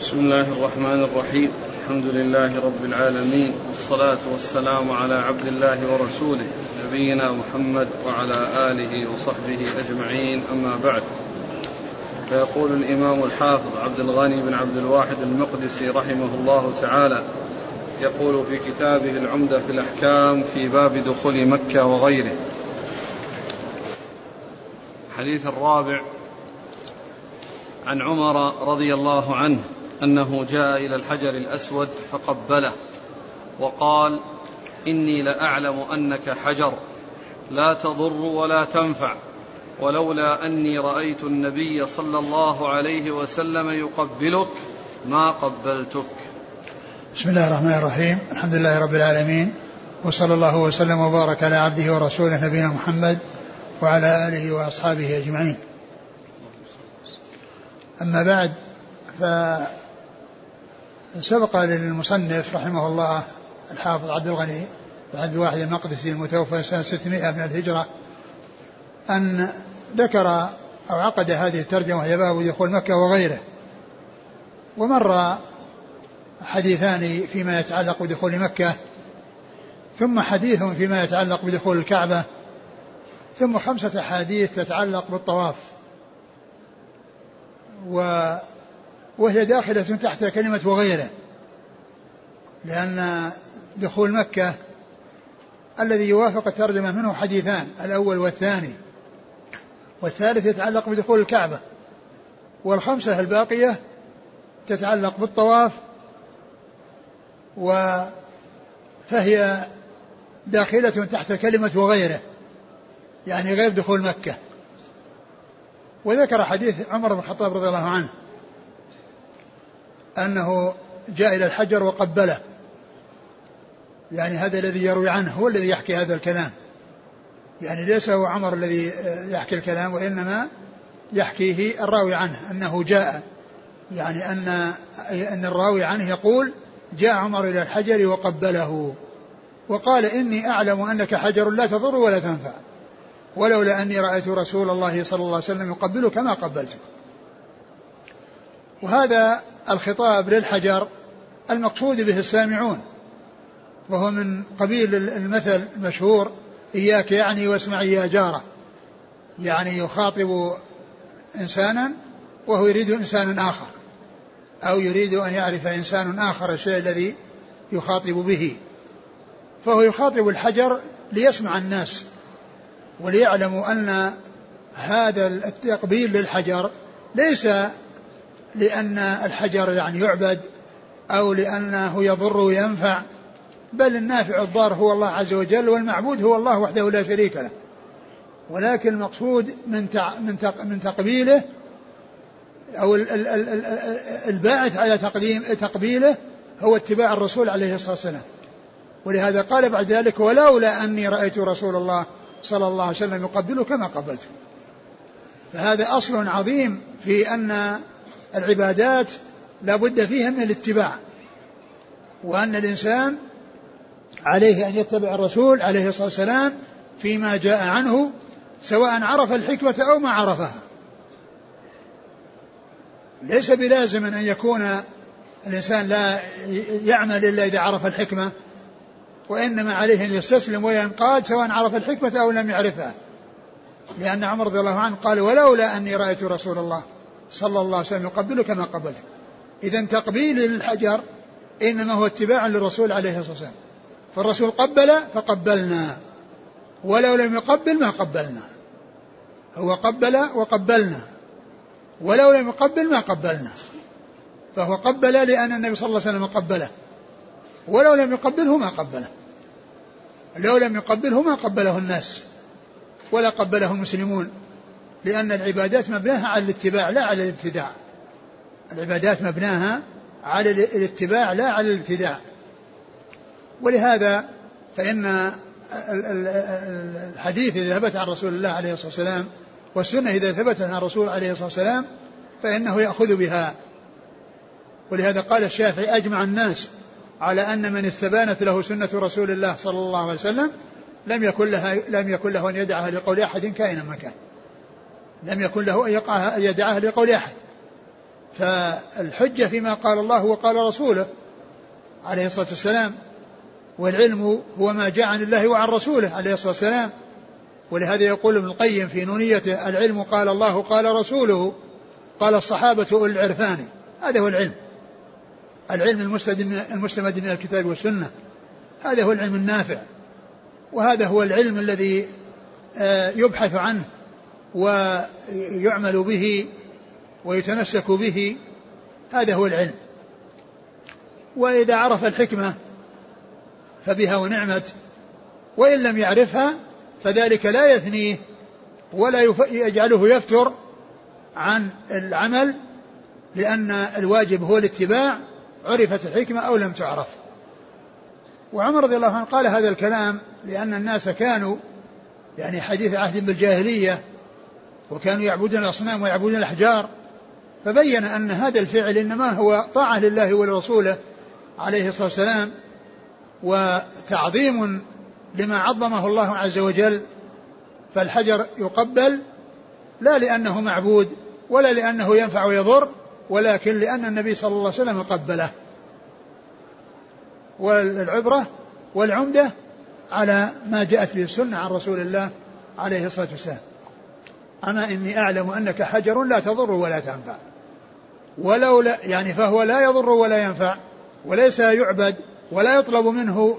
بسم الله الرحمن الرحيم. الحمد لله رب العالمين، والصلاة والسلام على عبد الله ورسوله نبينا محمد وعلى آله وصحبه أجمعين، أما بعد. فيقول الإمام الحافظ عبد الغني بن عبد الواحد المقدسي رحمه الله تعالى، يقول في كتابه العمدة في الأحكام في باب دخول مكة وغيره. حديث الرابع: عن عمر رضي الله عنه أنه جاء إلى الحجر الأسود فقبله وقال: إني لأعلم أنك حجر لا تضر ولا تنفع، ولولا أني رأيت النبي صلى الله عليه وسلم يقبلك ما قبلتك. بسم الله الرحمن الرحيم. الحمد لله رب العالمين، وصلى الله وسلم وبارك على عبده ورسوله نبينا محمد وعلى آله وأصحابه أجمعين. أما بعد، فسبق للمصنف رحمه الله الحافظ عبد الغني بن عبد الواحد المقدسي المتوفى سنة 600 من الهجرة أن ذكر أو عقد هذه الترجمة وهي باب دخول مكة وغيره، ومر حديثان فيما يتعلق بدخول مكة، ثم حديث فيما يتعلق بدخول الكعبة، ثم 5 أحاديث تتعلق بالطواف، وهي داخلة تحت كلمة وغيره، لأن دخول مكة الذي يوافق الترجمة منه حديثان، الأول والثاني، والثالث يتعلق بدخول الكعبة، وال5 الباقية تتعلق بالطواف، فهي داخلة تحت كلمة وغيره، يعني غير دخول مكة. وذكر حديث عمر بن الخطاب رضي الله عنه أنه جاء إلى الحجر وقبله، يعني هذا الذي يروي عنه هو الذي يحكي هذا الكلام، يعني ليس هو عمر الذي يحكي الكلام، وإنما يحكيه الراوي عنه أنه جاء، يعني أن الراوي عنه يقول: جاء عمر إلى الحجر وقبله وقال: إني أعلم أنك حجر لا تضر ولا تنفع، ولولا أني رأيت رسول الله صلى الله عليه وسلم يقبلك ما قبلتك. وهذا الخطاب للحجر المقصود به السامعون، وهو من قبيل المثل المشهور: إياك يعني واسمعي يا جارة، يعني يخاطب إنسانا وهو يريد إنسانا آخر، أو يريد أن يعرف إنسان آخر الشيء الذي يخاطب به، فهو يخاطب الحجر ليسمع الناس وليعلموا أن هذا التقبيل للحجر ليس لأن الحجر يعني يعبد أو لأنه يضر وينفع، بل النافع الضار هو الله عز وجل، والمعبود هو الله وحده لا شريك له. ولكن المقصود من تقبيله أو الباعث على تقبيله هو اتباع الرسول عليه الصلاة والسلام. ولهذا قال بعد ذلك: ولولا أني رأيت رسول الله صلى الله عليه وسلم يقبلك ما قبلته. فهذا أصل عظيم في أن العبادات لا بد فيها من الاتباع، وأن الإنسان عليه أن يتبع الرسول عليه الصلاة والسلام فيما جاء عنه، سواء عرف الحكمة أو ما عرفها. ليس بلازم أن يكون الإنسان لا يعمل إلا إذا عرف الحكمة، وإنما عليه أن يستسلم وينقاد سواء عرف الحكمة أو لم يعرفها، لأن عمر رضي الله عنه قال: ولولا أني رأيت رسول الله صلى الله عليه وسلم يقبلك ما قبلتك. إذن تقبيل للحجر إنما هو اتباع للرسول عليه الصلاة والسلام، فالرسول قبل فقبلنا، ولو لم يقبل ما قبلنا. هو قبل وقبلنا، ولو لم يقبل ما قبلنا، فهو قبل لأن النبي صلى الله عليه وسلم قبله، ولو لم يقبله ما قبله. لو لم يقبله ما قبله الناس ولا قبله المسلمون، لأن العبادات مبناها على الاتباع لا على الابتداع. العبادات مبناها على الاتباع لا على الابتداع. ولهذا فإن الحديث إذا ثبت عن رسول الله عليه الصلاة والسلام، والسنة إذا ثبتت عن الرسول عليه الصلاة والسلام، فإنه يأخذ بها. ولهذا قال الشافعي: أجمع الناس على أن من استبانت له سنة رسول الله صلى الله عليه وسلم لم يكن له أن يدعها لقول أحد كائنا مكان. لم يكن له أن يدعها لقول أحد. فالحجة فيما قال الله وقال رسوله عليه الصلاة والسلام، والعلم هو ما جاء عن الله وعن رسوله عليه الصلاة والسلام. ولهذا يقول ابن القيم في نونيته: العلم قال الله قال رسوله قال الصحابة أولي العرفان. هذا هو العلم، العلم المستمد من الكتاب والسنة، هذا هو العلم النافع، وهذا هو العلم الذي يبحث عنه ويعمل به ويتمسك به، هذا هو العلم. وإذا عرف الحكمة فبها ونعمت، وإن لم يعرفها فذلك لا يثنيه ولا يجعله يفتر عن العمل، لأن الواجب هو الاتباع، عرفت الحكمة أو لم تعرف. وعمر رضي الله عنه قال هذا الكلام لأن الناس كانوا يعني حديث عهد بالجاهلية، وكانوا يعبدون الأصنام ويعبدون الأحجار، فبين أن هذا الفعل إنما هو طاعة لله ولرسوله عليه الصلاة والسلام، وتعظيم لما عظمه الله عز وجل. فالحجر يقبل لا لأنه معبود ولا لأنه ينفع ويضر، ولكن لأن النبي صلى الله عليه وسلم قبله. والعبرة والعمدة على ما جاءت به السنة عن رسول الله عليه الصلاة والسلام. أما إني أعلم أنك حجر لا تضر ولا تنفع، ولو لا يعني فهو لا يضر ولا ينفع، وليس يعبد ولا يطلب منه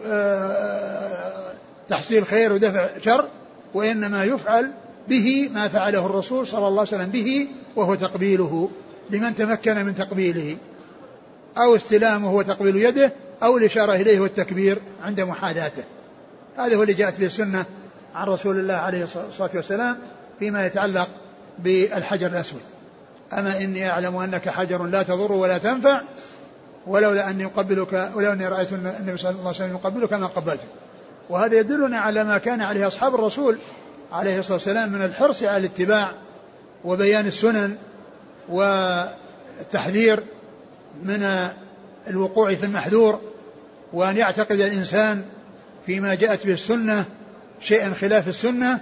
تحصيل خير ودفع شر، وإنما يفعل به ما فعله الرسول صلى الله عليه وسلم به، وهو تقبيله لمن تمكن من تقبيله، أو استلامه وتقبيل يده، أو الإشارة إليه والتكبير عند محاذاته. هذا هو اللي جاءت به السنة عن رسول الله عليه الصلاة والسلام فيما يتعلق بالحجر الأسود. أما إني أعلم أنك حجر لا تضر ولا تنفع، ولولا أن يقبلك ولو أني رأيت النبي صلى الله عليه وسلم يقبلك ما قبلته. وهذا يدلنا على ما كان عليه أصحاب الرسول عليه الصلاة والسلام من الحرص على الاتباع وبيان السنن والتحذير من الوقوع في المحذور، وأن يعتقد الإنسان فيما جاءت به السنة شيئا خلاف السنة،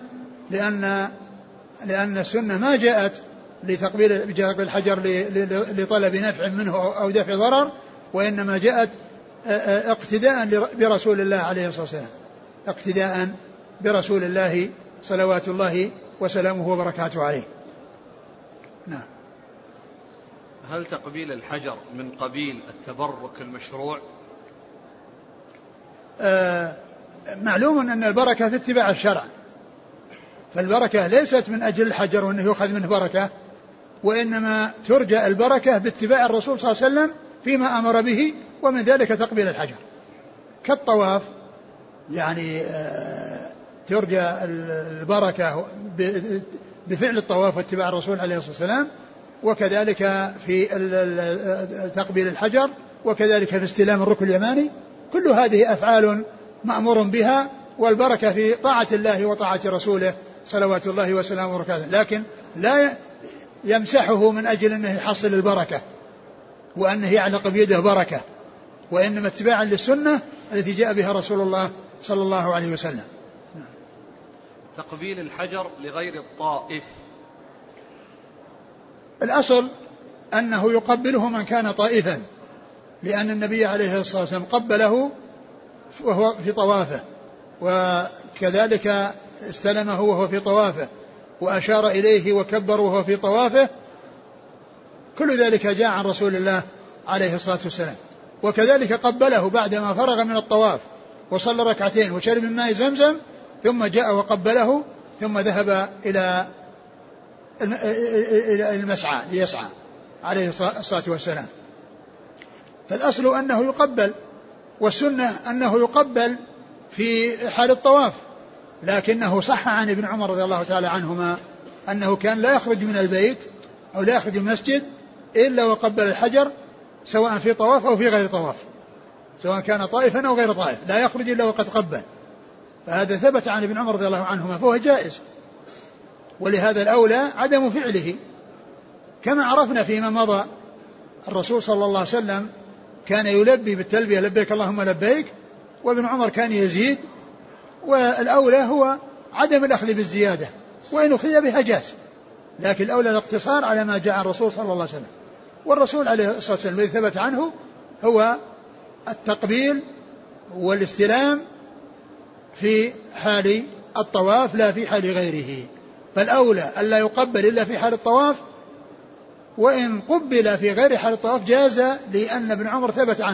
لأن السنة ما جاءت لتقبيل الحجر لطلب نفع منه أو دفع ضرر، وإنما جاءت اقتداء برسول الله عليه الصلاة والسلام، اقتداء برسول الله صلوات الله وسلامه وبركاته عليه. نعم. هل تقبيل الحجر من قبيل التبرك المشروع؟ معلوم أن البركة في اتباع الشرع، فالبركة ليست من أجل الحجر وأنه يؤخذ منه بركة، وإنما ترجى البركة باتباع الرسول صلى الله عليه وسلم فيما أمر به، ومن ذلك تقبيل الحجر كالطواف، يعني ترجى البركة بفعل الطواف واتباع الرسول عليه الصلاة والسلام، وكذلك في تقبيل الحجر، وكذلك في استلام الركن اليماني. كل هذه أفعال مأمور بها، والبركة في طاعة الله وطاعة رسوله صلوات الله وسلامه وبركاته، لكن لا يمسحه من أجل أنه يحصل البركة وأنه يعلق بيده بركة، وإنما اتباعا للسنة التي جاء بها رسول الله صلى الله عليه وسلم. تقبيل الحجر لغير الطائف، الأصل أنه يقبله من كان طائفا، لأن النبي عليه الصلاة والسلام قبله وهو في طوافه، وكذلك استلمه وهو في طوافه، وأشار إليه وكبر وهو في طوافه. كل ذلك جاء عن رسول الله عليه الصلاة والسلام. وكذلك قبله بعدما فرغ من الطواف وصلى ركعتين وشرب من ماء زمزم، ثم جاء وقبله، ثم ذهب إلى المسعى ليسعى عليه الصلاة والسلام. فالأصل أنه يقبل، والسنة أنه يقبل في حال الطواف، لكنه صح عن ابن عمر رضي الله تعالى عنهما أنه كان لا يخرج من البيت أو لا يخرج من المسجد إلا وقبل الحجر، سواء في طواف أو في غير طواف، سواء كان طائفا أو غير طائف، لا يخرج إلا وقد قبل. فهذا ثبت عن ابن عمر رضي الله عنهما، فهو جائز، ولهذا الأولى عدم فعله. كما عرفنا فيما مضى الرسول صلى الله عليه وسلم كان يلبي بالتلبية لبيك اللهم لبيك، وابن عمر كان يزيد، والأولى هو عدم الأخذ بالزيادة، وإن أخذ بها جاز، لكن الأولى الاقتصار على ما جاء عن الرسول صلى الله عليه وسلم. والرسول عليه الصلاة والسلام الذي ثبت عنه هو التقبيل والاستلام في حال الطواف لا في حال غيره، فالأولى ألا يقبل إلا في حال الطواف، وإن قبل في غير حال الطواف جاز، لأن ابن عمر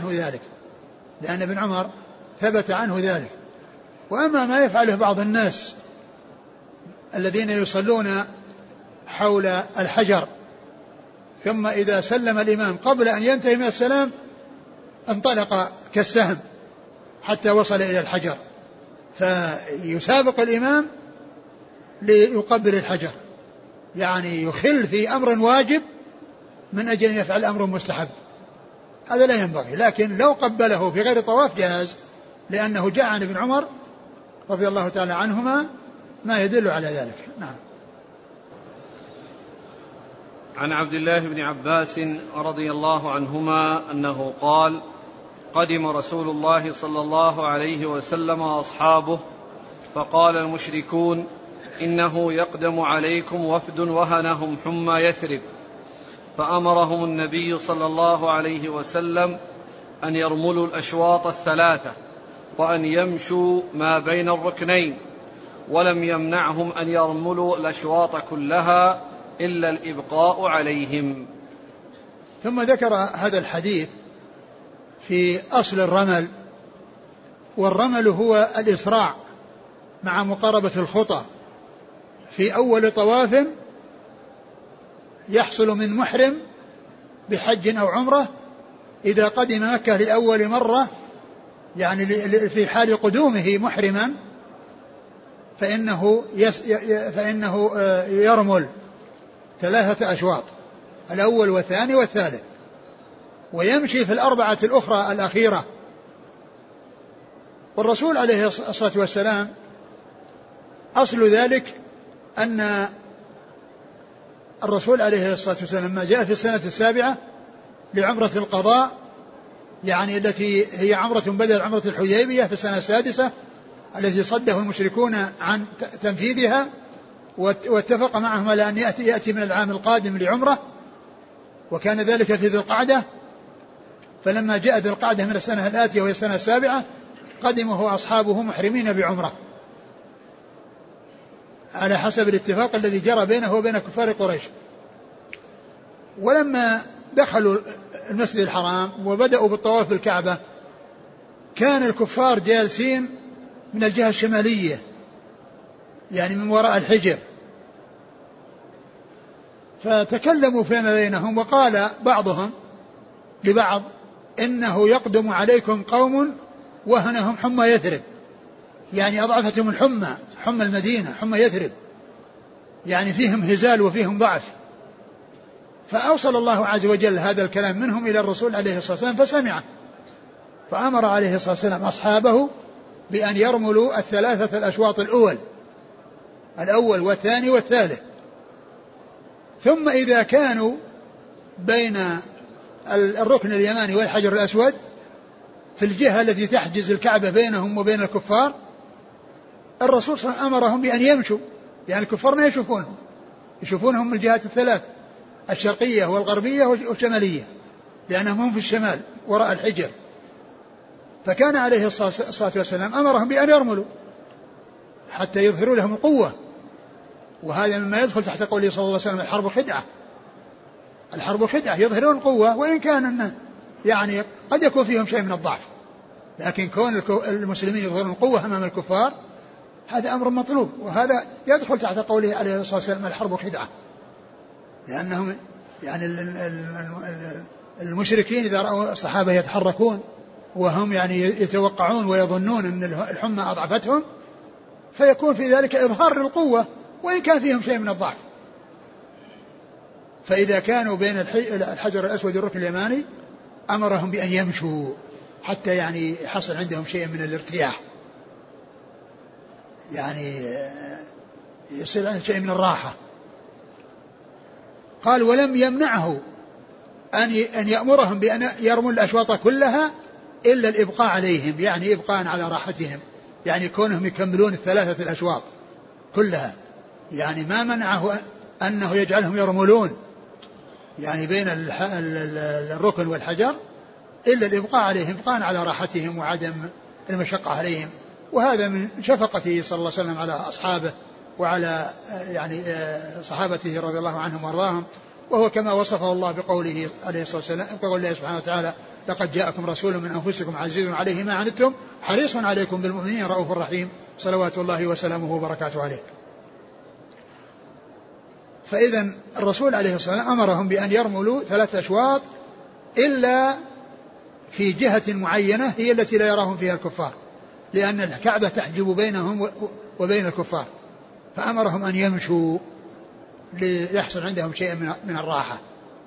ثبت عنه ذلك. وأما ما يفعله بعض الناس الذين يصلون حول الحجر ثم إذا سلم الإمام قبل أن ينتهي من السلام انطلق كالسهم حتى وصل إلى الحجر، فيسابق الإمام ليقبل الحجر، يعني يخل في أمر واجب من أجل أن يفعل أمر مستحب، هذا لا ينبغي. لكن لو قبله في غير طواف جاز، لأنه جاء عن ابن عمر رضي الله تعالى عنهما ما يدل على ذلك. نعم. عن عبد الله بن عباس رضي الله عنهما أنه قال: قدم رسول الله صلى الله عليه وسلم وأصحابه، فقال المشركون: إنه يقدم عليكم وفد وهنهم حمى يثرب، فأمرهم النبي صلى الله عليه وسلم أن يرملوا الأشواط الثلاثة وأن يمشوا ما بين الركنين، ولم يمنعهم أن يرملوا الأشواط كلها إلا الإبقاء عليهم. ثم ذكر هذا الحديث في أصل الرمل، والرمل هو الإسراع مع مقاربة الخطى في أول طواف يحصل من محرم بحج أو عمرة إذا قدم مكة لأول مرة، يعني في حال قدومه محرما، فإنه يرمل 3 أشواط، الأول والثاني والثالث، ويمشي في 4 الأخرى الأخيرة. والرسول عليه الصلاة والسلام أصل ذلك أن الرسول عليه الصلاة والسلام لما جاء في السنة 7 لعمرة القضاء، يعني التي هي عمرة بدل عمرة الحديبية في السنة 6 التي صده المشركون عن تنفيذها، واتفق معهم على أن يأتي من العام القادم لعمرة، وكان ذلك في ذي القعدة. فلما جاء ذي القعدة من السنة الآتية وهي السنة 7 قدمه أصحابه محرمين بعمرة على حسب الاتفاق الذي جرى بينه وبين كفار قريش. ولما دخلوا المسجد الحرام وبدأوا بالطواف بالكعبة كان الكفار جالسين من الجهة الشمالية، يعني من وراء الحجر، فتكلموا فيما بينهم وقال بعضهم لبعض: إنه يقدم عليكم قوم وهنهم حمى يثرب، يعني أضعفتهم الحمى، حمى المدينة، حمى يثرب، يعني فيهم هزال وفيهم ضعف. فأوصل الله عز وجل هذا الكلام منهم إلى الرسول عليه الصلاة والسلام فسمعه، فأمر عليه الصلاة والسلام أصحابه بأن يرملوا 3 الأشواط الأول والثاني والثالث. ثم إذا كانوا بين الركن اليماني والحجر الأسود في الجهة التي تحجز الكعبة بينهم وبين الكفار، الرسول صلى الله عليه وسلم أمرهم بأن يمشوا، يعني الكفار ما يشوفونهم من الجهات 3 الشرقية والغربية والشمالية، لأنهم هم في الشمال وراء الحجر. فكان عليه الصلاة والسلام أمرهم بأن يرملوا حتى يظهروا لهم القوة، وهذا مما يدخل تحت قوله صلى الله عليه وسلم: الحرب خدعة، يظهرون القوة وإن كان أنه يعني قد يكون فيهم شيء من الضعف، لكن كون المسلمين يظهرون القوة أمام الكفار هذا أمر مطلوب، وهذا يدخل تحت قوله عليه الصلاة والسلام: الحرب خدعة، لأنهم يعني المشركين إذا رأوا الصحابة يتحركون وهم يعني يتوقعون ويظنون أن الحمى أضعفتهم، فيكون في ذلك إظهار للقوة وإن كان فيهم شيء من الضعف. فإذا كانوا بين الحجر الأسود والركن اليماني أمرهم بأن يمشوا حتى يعني يحصل عندهم شيء من الارتياح، يعني يصير عندهم شيء من الراحة. قال: ولم يمنعه أن يأمرهم بأن يرموا الأشواط كلها إلا الإبقاء عليهم، يعني إبقاء على راحتهم، يعني كونهم يكملون 3 الأشواط كلها، يعني ما منعه أنه يجعلهم يرملون يعني بين الركن والحجر إلا الإبقاء عليهم، إبقاء على راحتهم وعدم المشقة عليهم. وهذا من شفقته صلى الله عليه وسلم على أصحابه وعلى يعني صحابته رضي الله عنهم وارضاهم. وهو كما وصفه الله بقوله عليه الصلاة والسلام، قول الله سبحانه وتعالى: لقد جاءكم رسول من أنفسكم عزيز عليه ما عنتم حريص عليكم بالمؤمنين رؤوف رحيم صلوات الله وسلامه وبركاته عليه. فإذا الرسول عليه الصلاة والسلام أمرهم بأن يرملوا 3 أشواط إلا في جهة معينة هي التي لا يراهم فيها الكفار، لأن الكعبة تحجب بينهم وبين الكفار، فأمرهم أن يمشوا ليحصل عندهم شيء من الراحة.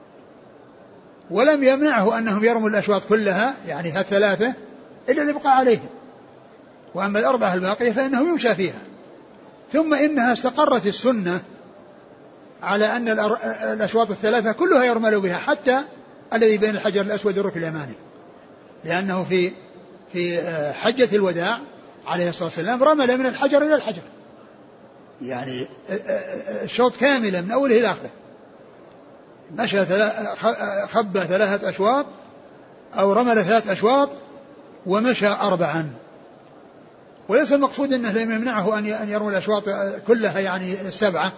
ولم يمنعه أنهم يرموا الأشواط كلها يعني 3 إلا الإبقاء عليهم، وأما 4 الباقية فإنه يمشى فيها. ثم إنها استقرت السنة على أن الأشواط 3 كلها يرمل بها، حتى الذي بين الحجر الأسود والركن اليماني، لأنه في حجة الوداع عليه الصلاة والسلام رمل من الحجر إلى الحجر، يعني الشوط كاملا من أوله إلى آخره، مشى خب 3 أشواط أو رمل 3 أشواط ومشى 4. وليس المقصود أنه لم يمنعه أن يرمل الأشواط كلها يعني 7،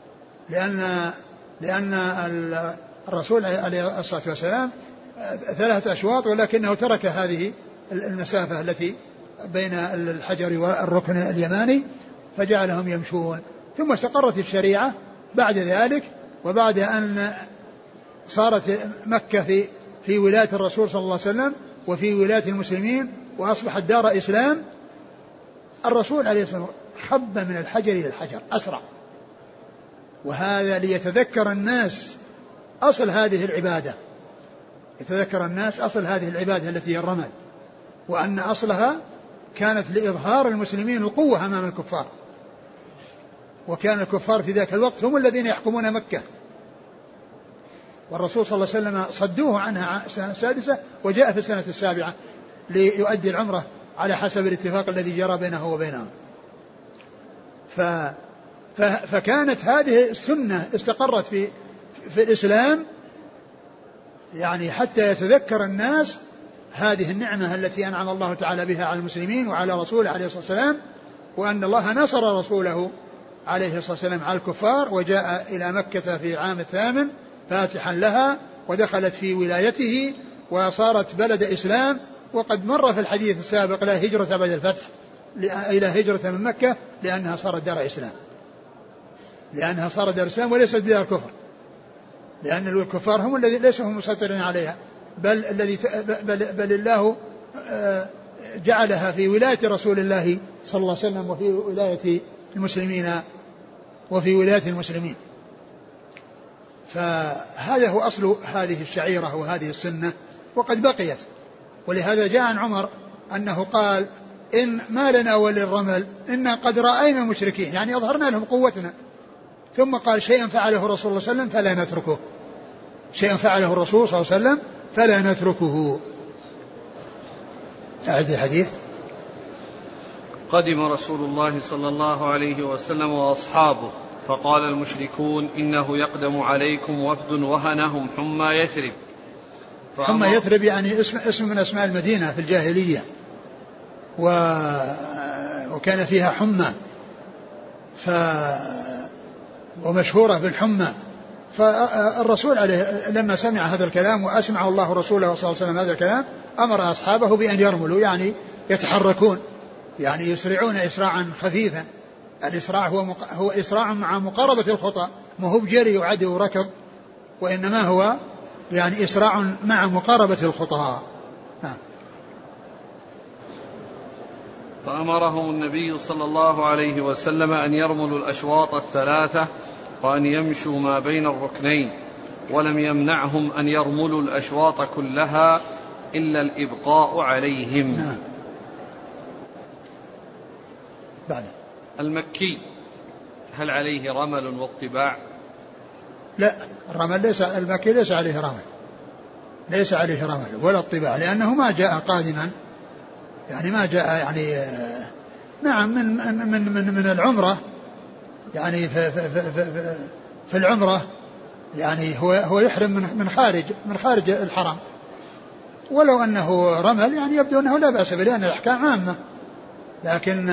لأن الرسول عليه الصلاة والسلام 3 أشواط، ولكنه ترك هذه المسافة التي بين الحجر والركن اليماني فجعلهم يمشون. ثم استقرت الشريعة بعد ذلك، وبعد أن صارت مكة في ولاية الرسول صلى الله عليه وسلم وفي ولاية المسلمين وأصبحت دار إسلام، الرسول عليه الصلاة والسلام خب من الحجر إلى الحجر أسرع، وهذا ليتذكر الناس أصل هذه العبادة، يتذكر الناس أصل هذه العبادة التي هي الرمل، وأن أصلها كانت لإظهار المسلمين القوة أمام الكفار، وكان الكفار في ذاك الوقت هم الذين يحكمون مكة، والرسول صلى الله عليه وسلم صدوه عنها السنة 6 وجاء في السنة 7 ليؤدي العمرة على حسب الاتفاق الذي جرى بينه وبينهم. فكانت هذه السنة استقرت في الإسلام، يعني حتى يتذكر الناس هذه النعمة التي أنعم الله تعالى بها على المسلمين وعلى رسوله عليه الصلاة والسلام، وأن الله نصر رسوله عليه الصلاة والسلام على الكفار، وجاء إلى مكة في عام 8 فاتحا لها ودخلت في ولايته وصارت بلد إسلام. وقد مر في الحديث السابق لا هجرة بعد الفتح إلى هجرة من مكة، لأنها صارت دار إسلام، لأنها صارت دار إسلام وليست دار كفر، لأن الكفار هم الذين ليسوا هم مسيطرين عليها، بل الله جعلها في ولاية رسول الله صلى الله عليه وسلم وفي ولاية المسلمين. فهذا هو أصل هذه الشعيرة وهذه السنة، وقد بقيت. ولهذا جاء عن عمر أنه قال: إن ما لنا وللرمل إنا قد رأينا المشركين، يعني أظهرنا لهم قوتنا. ثم قال: شيئا فعله الرسول صلى الله عليه وسلم فلا نتركه، شيئا فعله الرسول صلى الله عليه وسلم فلا نتركه. أعد الحديث. قدم رسول الله صلى الله عليه وسلم وأصحابه فقال المشركون: إنه يقدم عليكم وفد وهنهم حمى يثرب. حمى يثرب يعني اسم من أسماء المدينة في الجاهلية، وكان فيها حمى ومشهورة بالحمى. فالرسول عليه لما سمع هذا الكلام وأسمع الله رسوله صلى الله عليه وسلم هذا الكلام أمر أصحابه بأن يرملوا، يعني يتحركون، يعني يسرعون إسراعا خفيفا. الإسراع هو إسراع مع مقاربة الخطى، ما هو بجري وعدو وركض، وإنما هو يعني إسراع مع مقاربة الخطى. فأمرهم النبي صلى الله عليه وسلم أن يرملوا الأشواط 3 وأن يمشوا ما بين الركنين، ولم يمنعهم أن يرملوا الأشواط كلها إلا الإبقاء عليهم. بعد المكي هل عليه رمل واطباع؟ لا، الرمل ليس، المكي ليس عليه رمل، ليس عليه رمل ولا اطباع، لأنه ما جاء قادما، يعني ما جاء يعني نعم من العمرة، يعني في العمرة يعني هو يحرم من خارج الحرم، ولو أنه رمل يعني يبدو أنه لا بأس به لأن الأحكام عامة، لكن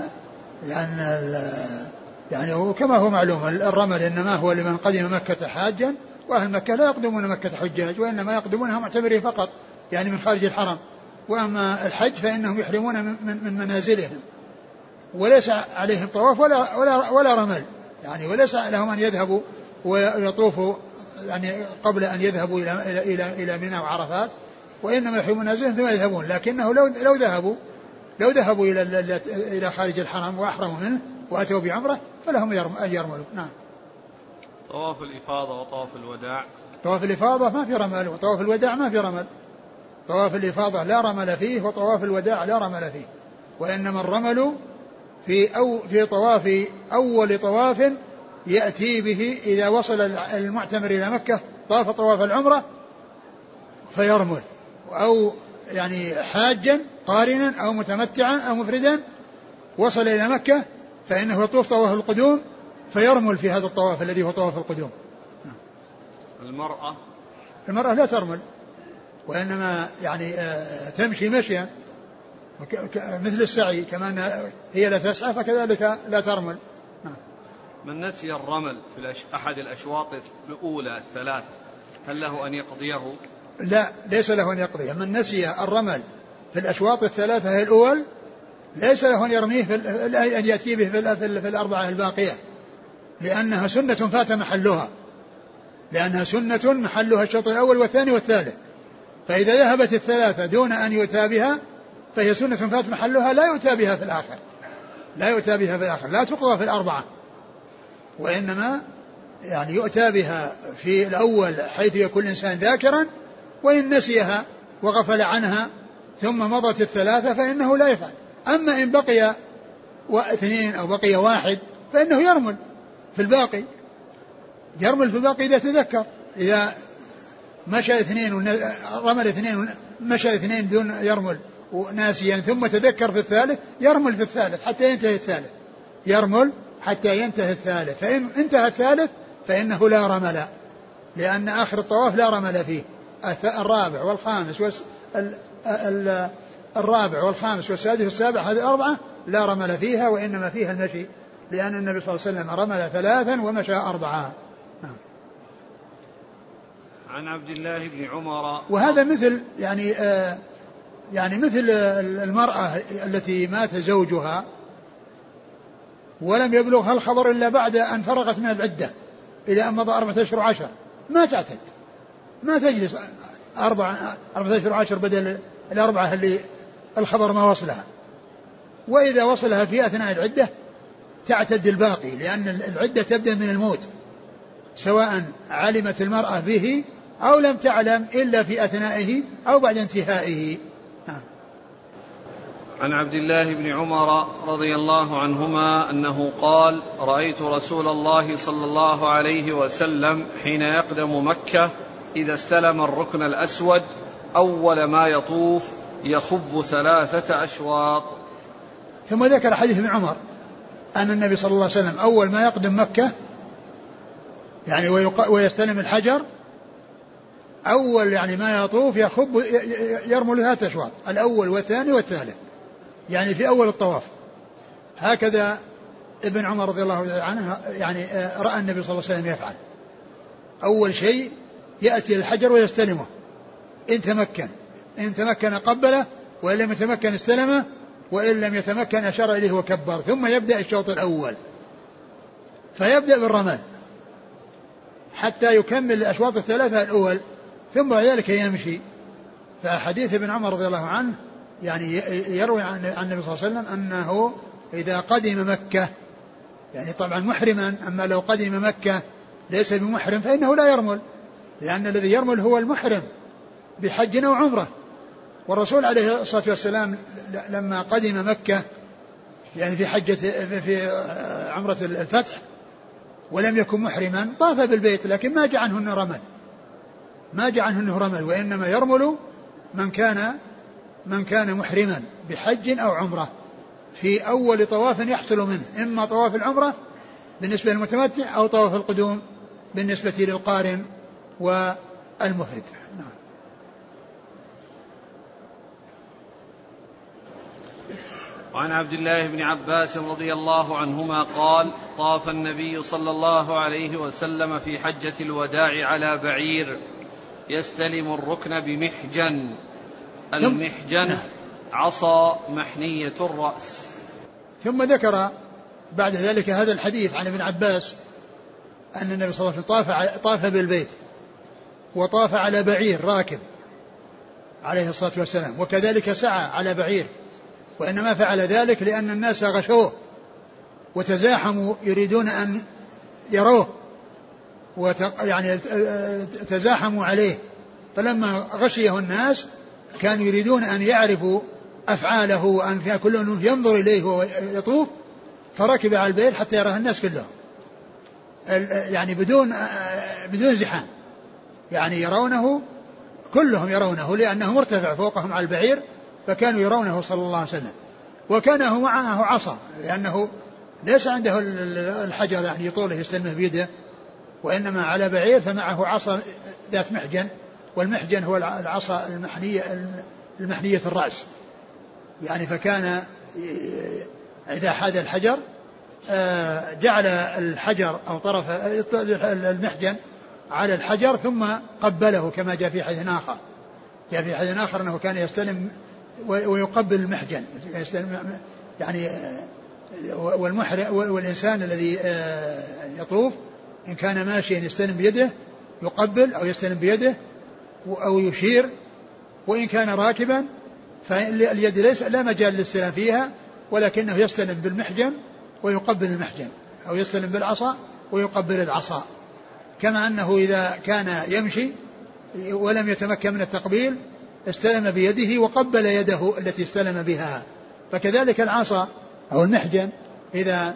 يعني كما هو معلوم الرمل إنما هو لمن قدم مكة حاجا، وأهل مكة لا يقدمون مكة حجاج، وإنما يقدمونها معتمرين فقط يعني من خارج الحرم. وأما الحج فإنهم يحرمون من منازلهم، وليس عليهم طواف ولا رمل، يعني وليس لهم أن يذهبوا ويطوفوا يعني قبل أن يذهبوا إلى منى وعرفات، وإنما يحرمون منازلهم ثم يذهبون. لكنه لو ذهبوا إلى خارج الحرم وأحرموا منه وأتوا بعمرة فلهم أن يرملوا. نعم. طواف الإفاضة وطواف الوداع. طواف الإفاضة ما في رمل، وطواف الوداع ما في رمل. طواف الإفاضة لا رمل فيه، وطواف الوداع لا رمل فيه، وإنما الرمل في طواف أول طواف يأتي به إذا وصل المعتمر إلى مكة طاف طواف العمرة فيرمل، أو يعني حاجا قارنا أو متمتعا أو مفردا وصل إلى مكة فإنه يطوف طواف القدوم فيرمل في هذا الطواف الذي هو طواف القدوم. المرأة لا ترمل، وإنما يعني تمشي مشيا مثل السعي، كما هي لا تسعى فكذلك لا ترمل. من نسي الرمل في أحد الأشواط الأولى الثلاث هل له أن يقضيه؟ لا، ليس له أن يقضيه. من نسي الرمل في الأشواط الثلاثة الأول ليس له أن يرميه أن يأتي به في الأربعة الباقية، لأنها سنة فات محلها، الشوط الأول والثاني والثالث. فإذا ذهبت الثلاثة دون أن يؤتى بها فهي سنة فات محلها، لا يؤتى بها في الآخر، لا تقضى في الأربعة، وإنما يعني يؤتى بها في الأول حيث يكون الإنسان ذاكرا، وإن نسيها وغفل عنها ثم مضت الثلاثة فإنه لا يفعل. أما إن بقي اثنين أو بقي واحد فإنه يرمل في الباقي، إذا تذكر، إذا مشى اثنين رمل اثنين مشى اثنين دون يرمل ناسيا ثم تذكر في الثالث يرمل في الثالث حتى ينتهي الثالث، فإن انتهى الثالث فإنه لا رمل، لأن آخر الطواف لا رمل فيه. الرابع والخامس والسادس والسابع هذه الأربعة لا رمل فيها، وإنما فيها المشي، لأن النبي صلى الله عليه وسلم رمل 3 ومشى 4. عن عبد الله بن عمر. وهذا مثل يعني مثل المرأة التي مات زوجها ولم يبلغها الخبر إلا بعد أن فرغت من العدة إلى أن مضى 4 أشهر وعشر، ما تعتد، ما تجلس 4 أشهر وعشر بدل الأربعة اللي الخبر ما وصلها، وإذا وصلها في أثناء العدة تعتد الباقي، لأن العدة تبدأ من الموت، سواء علمت المرأة به أو لم تعلم إلا في أثنائه أو بعد انتهائه. عن عبد الله بن عمر رضي الله عنهما أنه قال: رأيت رسول الله صلى الله عليه وسلم حين يقدم مكة إذا استلم الركن الأسود أول ما يطوف يخب 3 أشواط. ثم ذكر حديث ابن عمر أن النبي صلى الله عليه وسلم أول ما يقدم مكة يعني ويستلم الحجر أول يعني ما يطوف يخب يرمل 3 أشواط، الأول والثاني والثالث، يعني في أول الطواف. هكذا ابن عمر رضي الله عنه يعني رأى النبي صلى الله عليه وسلم يفعل. أول شيء يأتي الحجر ويستلمه، إن تمكن قبله، وإن لم يتمكن استلمه، وإن لم يتمكن أشار إليه وكبر، ثم يبدأ الشوط الأول، فيبدأ بالرمل حتى يكمل الأشواط 3 الأول، ثم بعد ذلك يمشي. فحديث ابن عمر رضي الله عنه يعني يروي عن النبي صلى الله عليه وسلم أنه إذا قدم مكة، يعني طبعا محرما، أما لو قدم مكة ليس بمحرم فإنه لا يرمل، لأن الذي يرمل هو المحرم بحج أو عمرة. والرسول عليه الصلاة والسلام لما قدم مكة يعني في عمرة الفتح ولم يكن محرما طاف بالبيت، لكن ما جاء عنه رمل، وإنما يرمل من كان محرما بحج أو عمرة في أول طواف يحصل منه، إما طواف العمرة بالنسبة للمتمتع أو طواف القدوم بالنسبة للقارن والمفرد. نعم. وعن عبد الله بن عباس رضي الله عنهما قال: طاف النبي صلى الله عليه وسلم في حجة الوداع على بعير يستلم الركن بمحجن. المحجن عصا محنية الرأس. ثم ذكر بعد ذلك هذا الحديث عن ابن عباس أن النبي صلى الله عليه وسلم طاف بالبيت وطاف على بعير راكب عليه الصلاة والسلام، وكذلك سعى على بعير، وإنما فعل ذلك لأن الناس غشوه وتزاحموا يريدون أن يروه يعني تزاحموا عليه، فلما غشيه الناس كانوا يريدون أن يعرفوا أفعاله وأن كل ينظر إليه ويطوف، فركب على البيت حتى يراه الناس كلهم يعني بدون زحام، يعني يرونه كلهم يرونه لأنه مرتفع فوقهم على البعير، فكانوا يرونه صلى الله عليه وسلم. وكان معه عصا لأنه ليس عنده الحجر يعني يطوله يستلمه بيده، وإنما على بعير فمعه عصا ذات محجن، والمحجن هو العصا المحنية الرأس يعني. فكان إذا حاد الحجر جعل الحجر أو طرف المحجن على الحجر ثم قبله، كما جاء في حديث آخر. جاء في حديث آخر أنه كان يستلم ويقبل المحجن يعني. والإنسان الذي يطوف إن كان ماشيا يستلم بيده يقبل أو يستلم بيده أو يشير، وإن كان راكبا فاليد ليس لا مجال للاستلام فيها، ولكنه يستلم بالمحجن ويقبل المحجن، أو يستلم بالعصا ويقبل العصا. كما أنه إذا كان يمشي ولم يتمكن من التقبيل استلم بيده وقبل يده التي استلم بها. فكذلك العصا أو المحجن إذا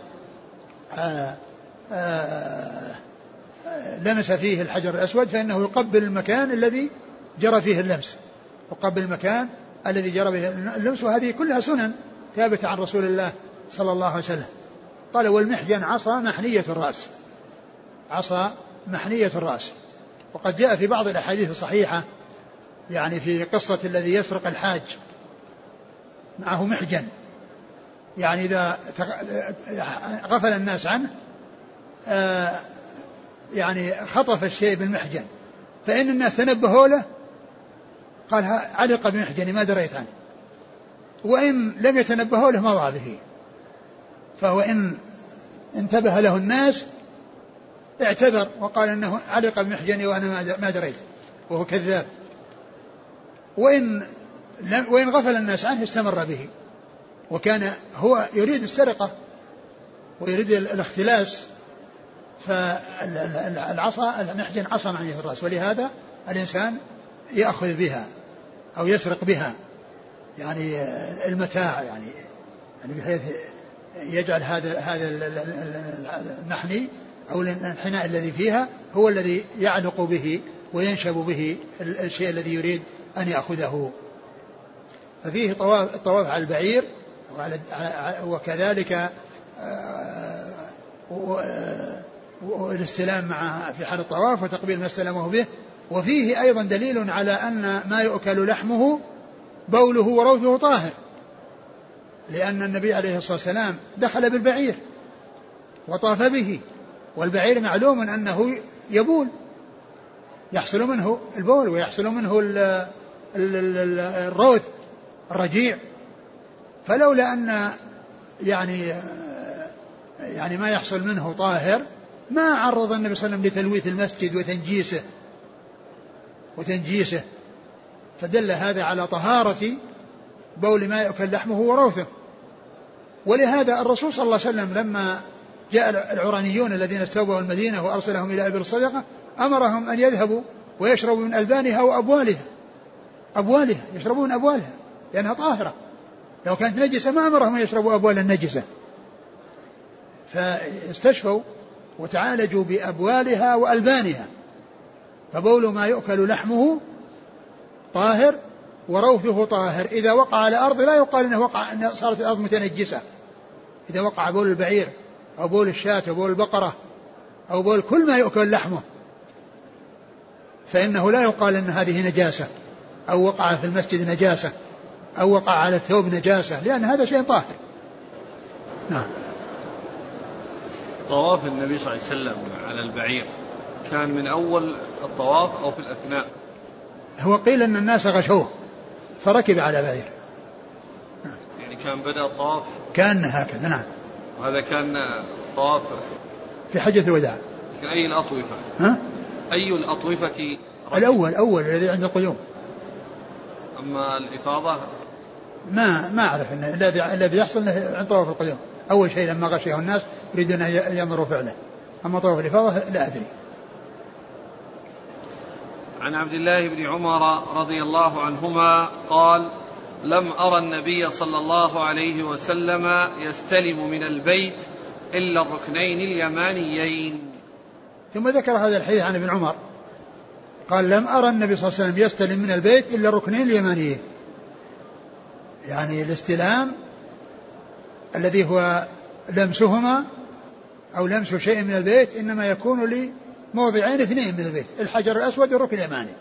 لمس فيه الحجر الأسود فإنه يقبل المكان الذي جرى فيه اللمس، يقبل المكان الذي جرى به اللمس. وهذه كلها سنن ثابتة عن رسول الله صلى الله عليه وسلم. قال: والمحجن عصا محنية الرأس، عصا محنية الرأس. وقد جاء في بعض الأحاديث الصحيحة يعني في قصة الذي يسرق الحاج معه محجن، يعني إذا غفل الناس عنه يعني خطف الشيء بالمحجن، فإن الناس تنبهوا له قال علق بمحجني ما دريت عنه، وإن لم يتنبهوا له مضى به. فهو إن انتبه له الناس اعتذر وقال انه علق بمحجني وانا ما دريت، وهو كذاب. وإن غفل الناس عنه استمر به، وكان هو يريد السرقة ويريد الاختلاس، فالعصا المحجن عصا معنيه الرأس، ولهذا الإنسان يأخذ بها أو يسرق بها يعني المتاع، يعني بحيث يجعل هذا المحني أو الانحناء الذي فيها هو الذي يعلق به وينشب به الشيء الذي يريد أن يأخذه. ففيه الطواف على البعير، وكذلك والاستلام مع في حال الطواف وتقبيل ما استلمه به. وفيه أيضا دليل على أن ما يؤكل لحمه بوله وروثه طاهر، لأن النبي عليه الصلاة والسلام دخل بالبعير وطاف به، والبعير معلوم أنه يبول، يحصل منه البول ويحصل منه الروث الرجيع. فلولا أن يعني ما يحصل منه طاهر ما عرض النبي صلى الله عليه وسلم لتلويث المسجد وتنجيسه. فدل هذا على طهارة بول ما يأكل لحمه وروثه. ولهذا الرسول صلى الله عليه وسلم لما جاء العرانيون الذين استوبوا المدينة وأرسلهم إلى إبل الصدقة أمرهم أن يذهبوا ويشربوا من ألبانها وأبوالها، يشربون من أبوالها لأنها طاهرة. لو كانت نجسة ما أمرهم أن يشربوا أبوال النجسة، فاستشفوا وتعالجوا بأبوالها وألبانها. فبول ما يؤكل لحمه طاهر وروثه طاهر. إذا وقع على الأرض لا يقال أنه صارت الأرض متنجسة. إذا وقع بول البعير أو بول الشاة أو بول البقرة أو بول كل ما يؤكل لحمه، فإنه لا يقال أن هذه نجاسة، أو وقع في المسجد نجاسة، أو وقع على الثوب نجاسة، لأن هذا شيء طاهر. نعم. طواف النبي صلى الله عليه وسلم على البعير كان من أول الطواف أو في الأثناء؟ هو قيل أن الناس غشوه فركب على بعير. يعني كان بدأ الطواف كان هكذا. نعم. وهذا كان طواف في حجة الوداع. في أي الأطوفة؟ أي الأطوفة؟ الأول الذي عند القيوم. أما الإفاضة ما أعرف إن الذي يحصل عند طواف القيوم أول شيء لما غشيه الناس يريدون أن يمروا فعله. أما طواف الإفاضة لا أدري. عن عبد الله بن عمر رضي الله عنهما قال: لم أرى النبي صلى الله عليه وسلم يستلم من البيت إلا الركنين اليمانيين. ثم ذكر هذا الحديث عن ابن عمر قال: لم أرى النبي صلى الله عليه وسلم يستلم من البيت إلا الركنين اليمانيين، يعني الاستلام الذي هو لمسهما أو لمس شيء من البيت إنما يكون لموضعين اثنين من البيت، الحجر الأسود والركن اليماني.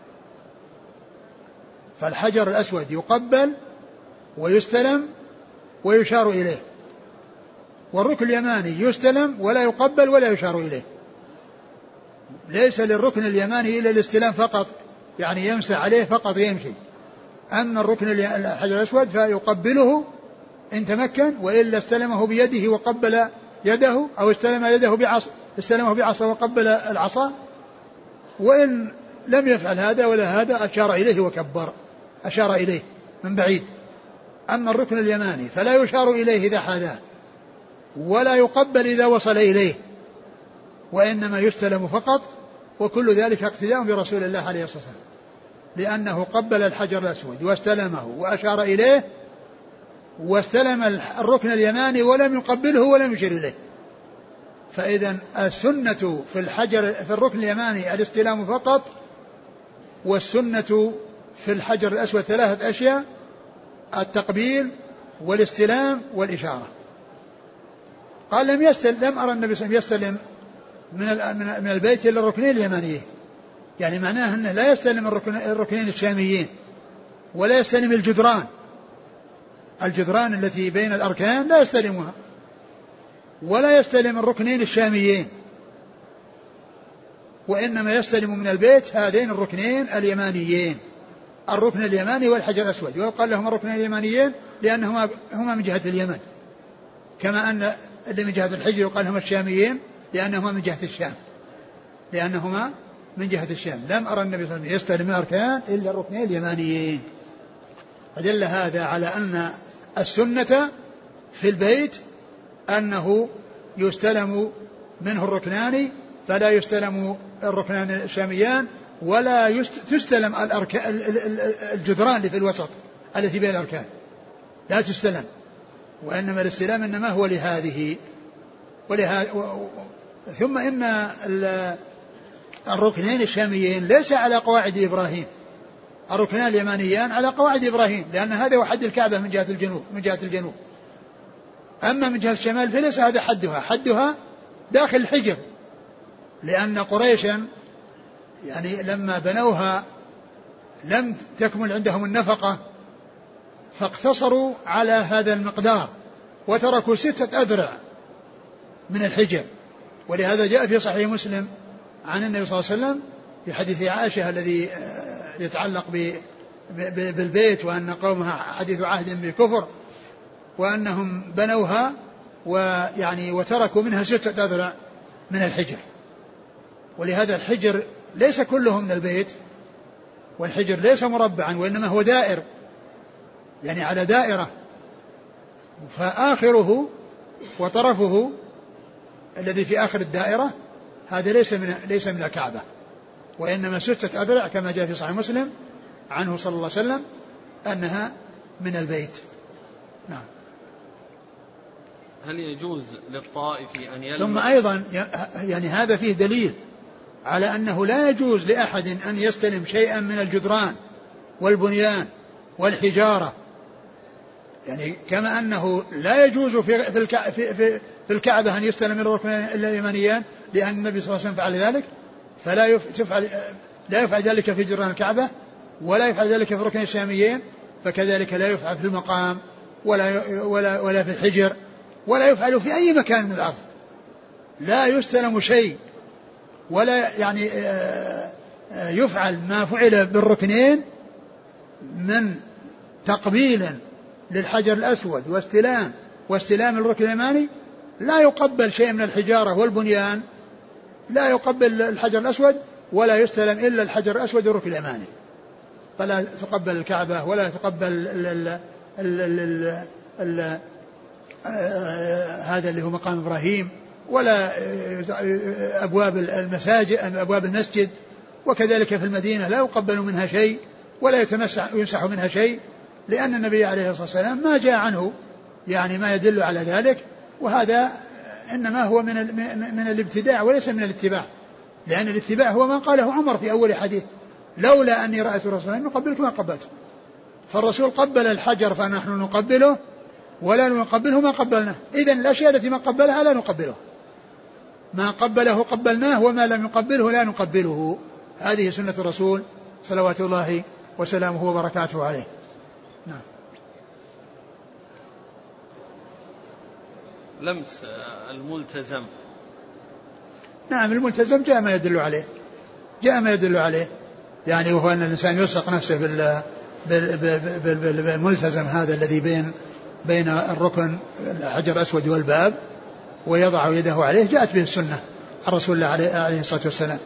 فالحجر الأسود يقبل ويستلم ويشار إليه، والركن اليماني يستلم ولا يقبل ولا يشار إليه. ليس للركن اليماني إلا الاستلام فقط، يعني يمسح عليه فقط يمشي. أما الركن الحجر الأسود فيقبله إن تمكن، وإلا استلمه بيده وقبل يده، أو استلمه بعصا وقبل العصا، وإن لم يفعل هذا ولا هذا أشار إليه وكبر، أشار إليه من بعيد. أما الركن اليماني فلا يشار إليه إذا حاذاه ولا يقبل إذا وصل إليه، وإنما يستلم فقط، وكل ذلك اقتداء برسول الله عليه الصلاة والسلام، لأنه قبل الحجر الأسود واستلمه وأشار إليه، واستلم الركن اليماني ولم يقبله ولم يشير إليه. فإذا السنة في الركن اليماني الاستلام فقط، والسنة في الحجر الأسود 3 أشياء: التقبيل والاستلام والإشارة. قال: لم أرى النبي صلى الله عليه وسلم يستلم من البيت إلا الركنين اليمانيين، يعني معناه أنه لا يستلم الركنين الشاميين، ولا يستلم الجدران التي بين الأركان لا يستلمها، ولا يستلم الركنين الشاميين، وإنما يستلم من البيت هذين الركنين اليمانيين، الركن اليماني والحجر الأسود. ويقال لهم الركنين اليمانيين لأنهما من جهة اليمن، كما أن اللي من جهة الحجر يقال لهم الشاميين لأنهما من جهة الشام. لم أرى النبي صلى الله عليه وسلم يستلم من الأركان إلا الركنين اليمانيين. فدل هذا على أن السنة في البيت أنه يستلم منه الركنان، فلا يستلم الركنان الشاميان، ولا تستلم الجدران اللي في الوسط التي بين الأركان لا تستلم، وإنما الاستلام إنما هو لهذه. ثم إن الركنين الشاميين ليس على قواعد إبراهيم، الركنان اليمانيان على قواعد إبراهيم، لأن هذا هو حد الكعبة من جهة الجنوب. أما من جهة الشمال فليس هذا حدها داخل الحجر، لأن قريشا يعني لما بنوها لم تكمل عندهم النفقة، فاقتصروا على هذا المقدار وتركوا 6 أذرع من الحجر. ولهذا جاء في صحيح مسلم عن النبي صلى الله عليه وسلم في حديث عائشة الذي يتعلق بالبيت، وأن قومها حديث عهد بكفر، وأنهم بنوها وتركوا منها 6 أذرع من الحجر. ولهذا الحجر ليس كله من البيت، والحجر ليس مربعا وإنما هو دائر، يعني على دائرة، فآخره وطرفه الذي في آخر الدائرة هذا ليس من الكعبة، وإنما 6 أذرع كما جاء في صحيح مسلم عنه صلى الله عليه وسلم أنها من البيت. نعم. هل يجوز للطائف أن يلمس؟ ثم أيضا يعني هذا فيه دليل على أنه لا يجوز لأحد أن يستلم شيئا من الجدران والبنيان والحجارة، يعني كما أنه لا يجوز في الكعبة أن يستلم من الركن اليمانيان لأن النبي صلى الله عليه وسلم فعل ذلك، لا يفعل ذلك في جدران الكعبة ولا يفعل ذلك في الركن الشاميين، فكذلك لا يفعل في المقام ولا في الحجر ولا يفعل في أي مكان من الأرض. لا يستلم شيء ولا يعني يفعل ما فعل بالركنين من تقبيل للحجر الأسود واستلام الركن اليماني. لا يقبل شيء من الحجارة والبنيان، لا يقبل الحجر الأسود ولا يستلم إلا الحجر الأسود والركن اليماني. فلا تقبل الكعبة ولا تقبل هذا اللي هو مقام إبراهيم ولا أبواب المساجد أبواب المسجد، وكذلك في المدينة لا يقبل منها شيء ولا يمسح منها شيء، لأن النبي عليه الصلاة والسلام ما جاء عنه يعني ما يدل على ذلك. وهذا إنما هو من الابتداع وليس من الاتباع، لأن الاتباع هو ما قاله عمر في أول حديث: لولا أني رأيت رسولا نقبلك ما قبلته. فالرسول قبل الحجر فنحن نقبله، ولا نقبله ما قبلناه. إذن الأشياء التي ما قبلها لا نقبله، ما قبله قبلناه وما لم يقبله لا نقبله. هذه سنة الرسول صلوات الله وسلامه وبركاته عليه. نعم. لمس الملتزم. نعم الملتزم جاء ما يدل عليه يعني وهو أن الإنسان يلصق نفسه بالملتزم هذا الذي بين الركن الحجر الأسود والباب ويضع يده عليه، جاءت به السنة عن رسول الله عليه الصلاة والسلام.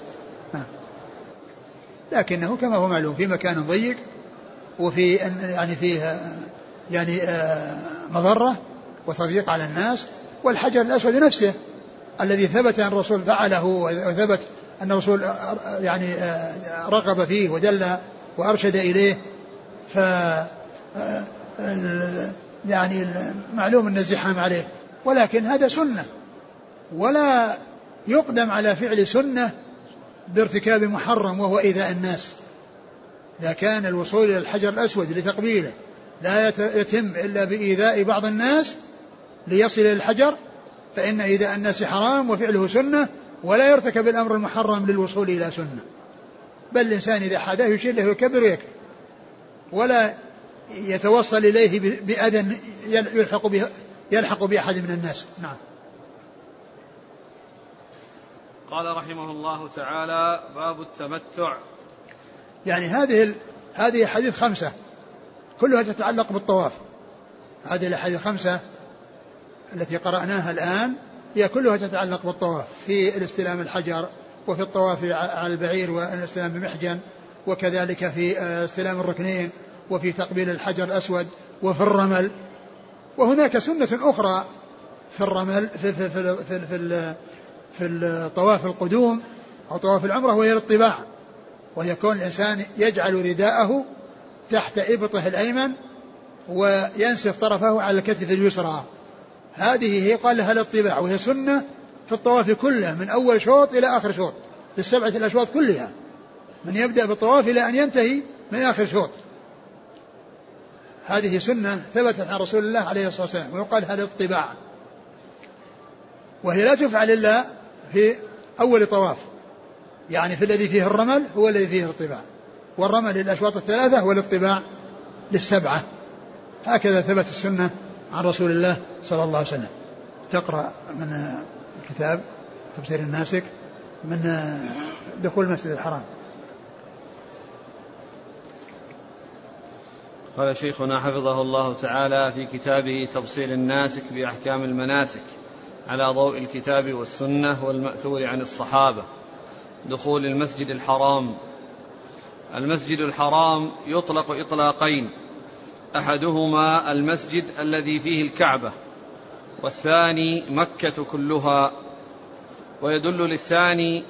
لكنه كما هو معلوم في مكان ضيق وفي يعني فيه يعني مضرة وتضييق على الناس. والحجر الأسود نفسه الذي ثبت أن الرسول فعله وثبت أن الرسول يعني رغب فيه ودل وأرشد إليه، ف يعني معلوم أن الزحام عليه، ولكن هذا سنة ولا يقدم على فعل سنة بارتكاب محرم وهو إيذاء الناس. إذا كان الوصول إلى الحجر الأسود لتقبيله لا يتم إلا بإيذاء بعض الناس ليصل إلى الحجر فإن إيذاء الناس حرام وفعله سنة، ولا يرتكب الأمر المحرم للوصول إلى سنة. بل الإنسان إذا حداه يشير له يكبر ويكفر، ولا يتوصل إليه بأذى يلحق بأحد من الناس. نعم. قال رحمه الله تعالى: باب التمتع. يعني هذه حديث 5 كلها تتعلق بالطواف. هذه الحديث 5 التي قرأناها الآن هي كلها تتعلق بالطواف، في الاستلام الحجر وفي الطواف على البعير والاستلام بمحجن، وكذلك في استلام الركنين، وفي تقبيل الحجر الأسود، وفي الرمل. وهناك سنة أخرى في الرمل في الطواف القدوم أو طواف العمرة، وهي الاطباع، ويكون الإنسان يجعل رداءه تحت إبطه الأيمن وينسف طرفه على الكتف اليسرى. هذه هي قال لها الاطباع، وهي سنة في الطواف كله من أول شوط إلى آخر شوط، في 7 الأشواط كلها، من يبدأ بالطواف إلى أن ينتهي من آخر شوط. هذه سنة ثبتت عن رسول الله عليه الصلاة والسلام، ويقال هذا الاطباع، وهي لا تفعل إلا في أول طواف، يعني في الذي فيه الرمل هو الذي فيه الاطباع، والرمل للأشواط 3 والاطباع 7. هكذا ثبت السنة عن رسول الله صلى الله عليه وسلم. تقرأ من الكتاب تفسير الناسك من دخول المسجد الحرام. قال شيخنا حفظه الله تعالى في كتابه تبصير الناسك بأحكام المناسك على ضوء الكتاب والسنة والمأثور عن الصحابة: دخول المسجد الحرام. المسجد الحرام يطلق إطلاقين: أحدهما المسجد الذي فيه الكعبة، والثاني مكة كلها. ويدل للثاني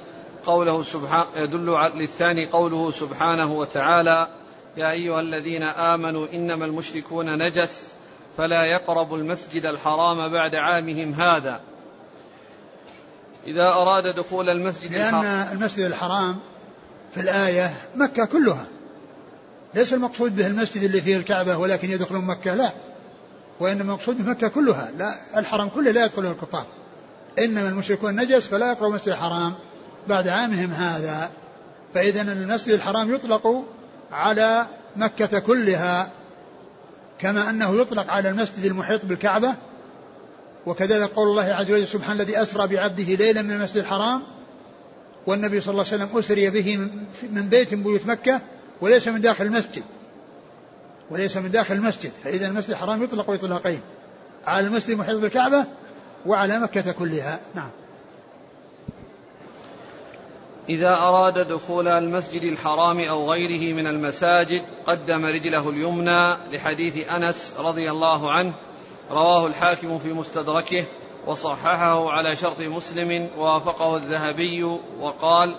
قوله سبحانه وتعالى: يا أيها الذين آمنوا إنما المشركون نجس فلا يقربوا المسجد الحرام بعد عامهم هذا. إذا أراد دخول المسجد الحرام، لأن المسجد الحرام في الآية مكة كلها، ليس المقصود به المسجد اللي فيه الكعبة ولكن يدخلون مكة، لا، وإنما المقصود بمكة كلها، لا، الحرم كله لا يدخله الكفار. إنما المشركون نجس فلا يقربوا المسجد الحرام بعد عامهم هذا. فإذا المسجد الحرام يطلق على مكة كلها كما أنه يطلق على المسجد المحيط بالكعبة. وكذلك قول الله عز وجل سبحان الذي أسرى بعبده ليلا من المسجد الحرام، والنبي صلى الله عليه وسلم أسري به من بيت من بيوت مكة وليس من داخل المسجد، وليس من داخل المسجد. فإذا المسجد الحرام يطلق إطلاقين على المسجد المحيط بالكعبة وعلى مكة كلها. نعم. إذا أراد دخول المسجد الحرام أو غيره من المساجد قدم رجله اليمنى لحديث أنس رضي الله عنه، رواه الحاكم في مستدركه وصححه على شرط مسلم ووافقه الذهبي وقال: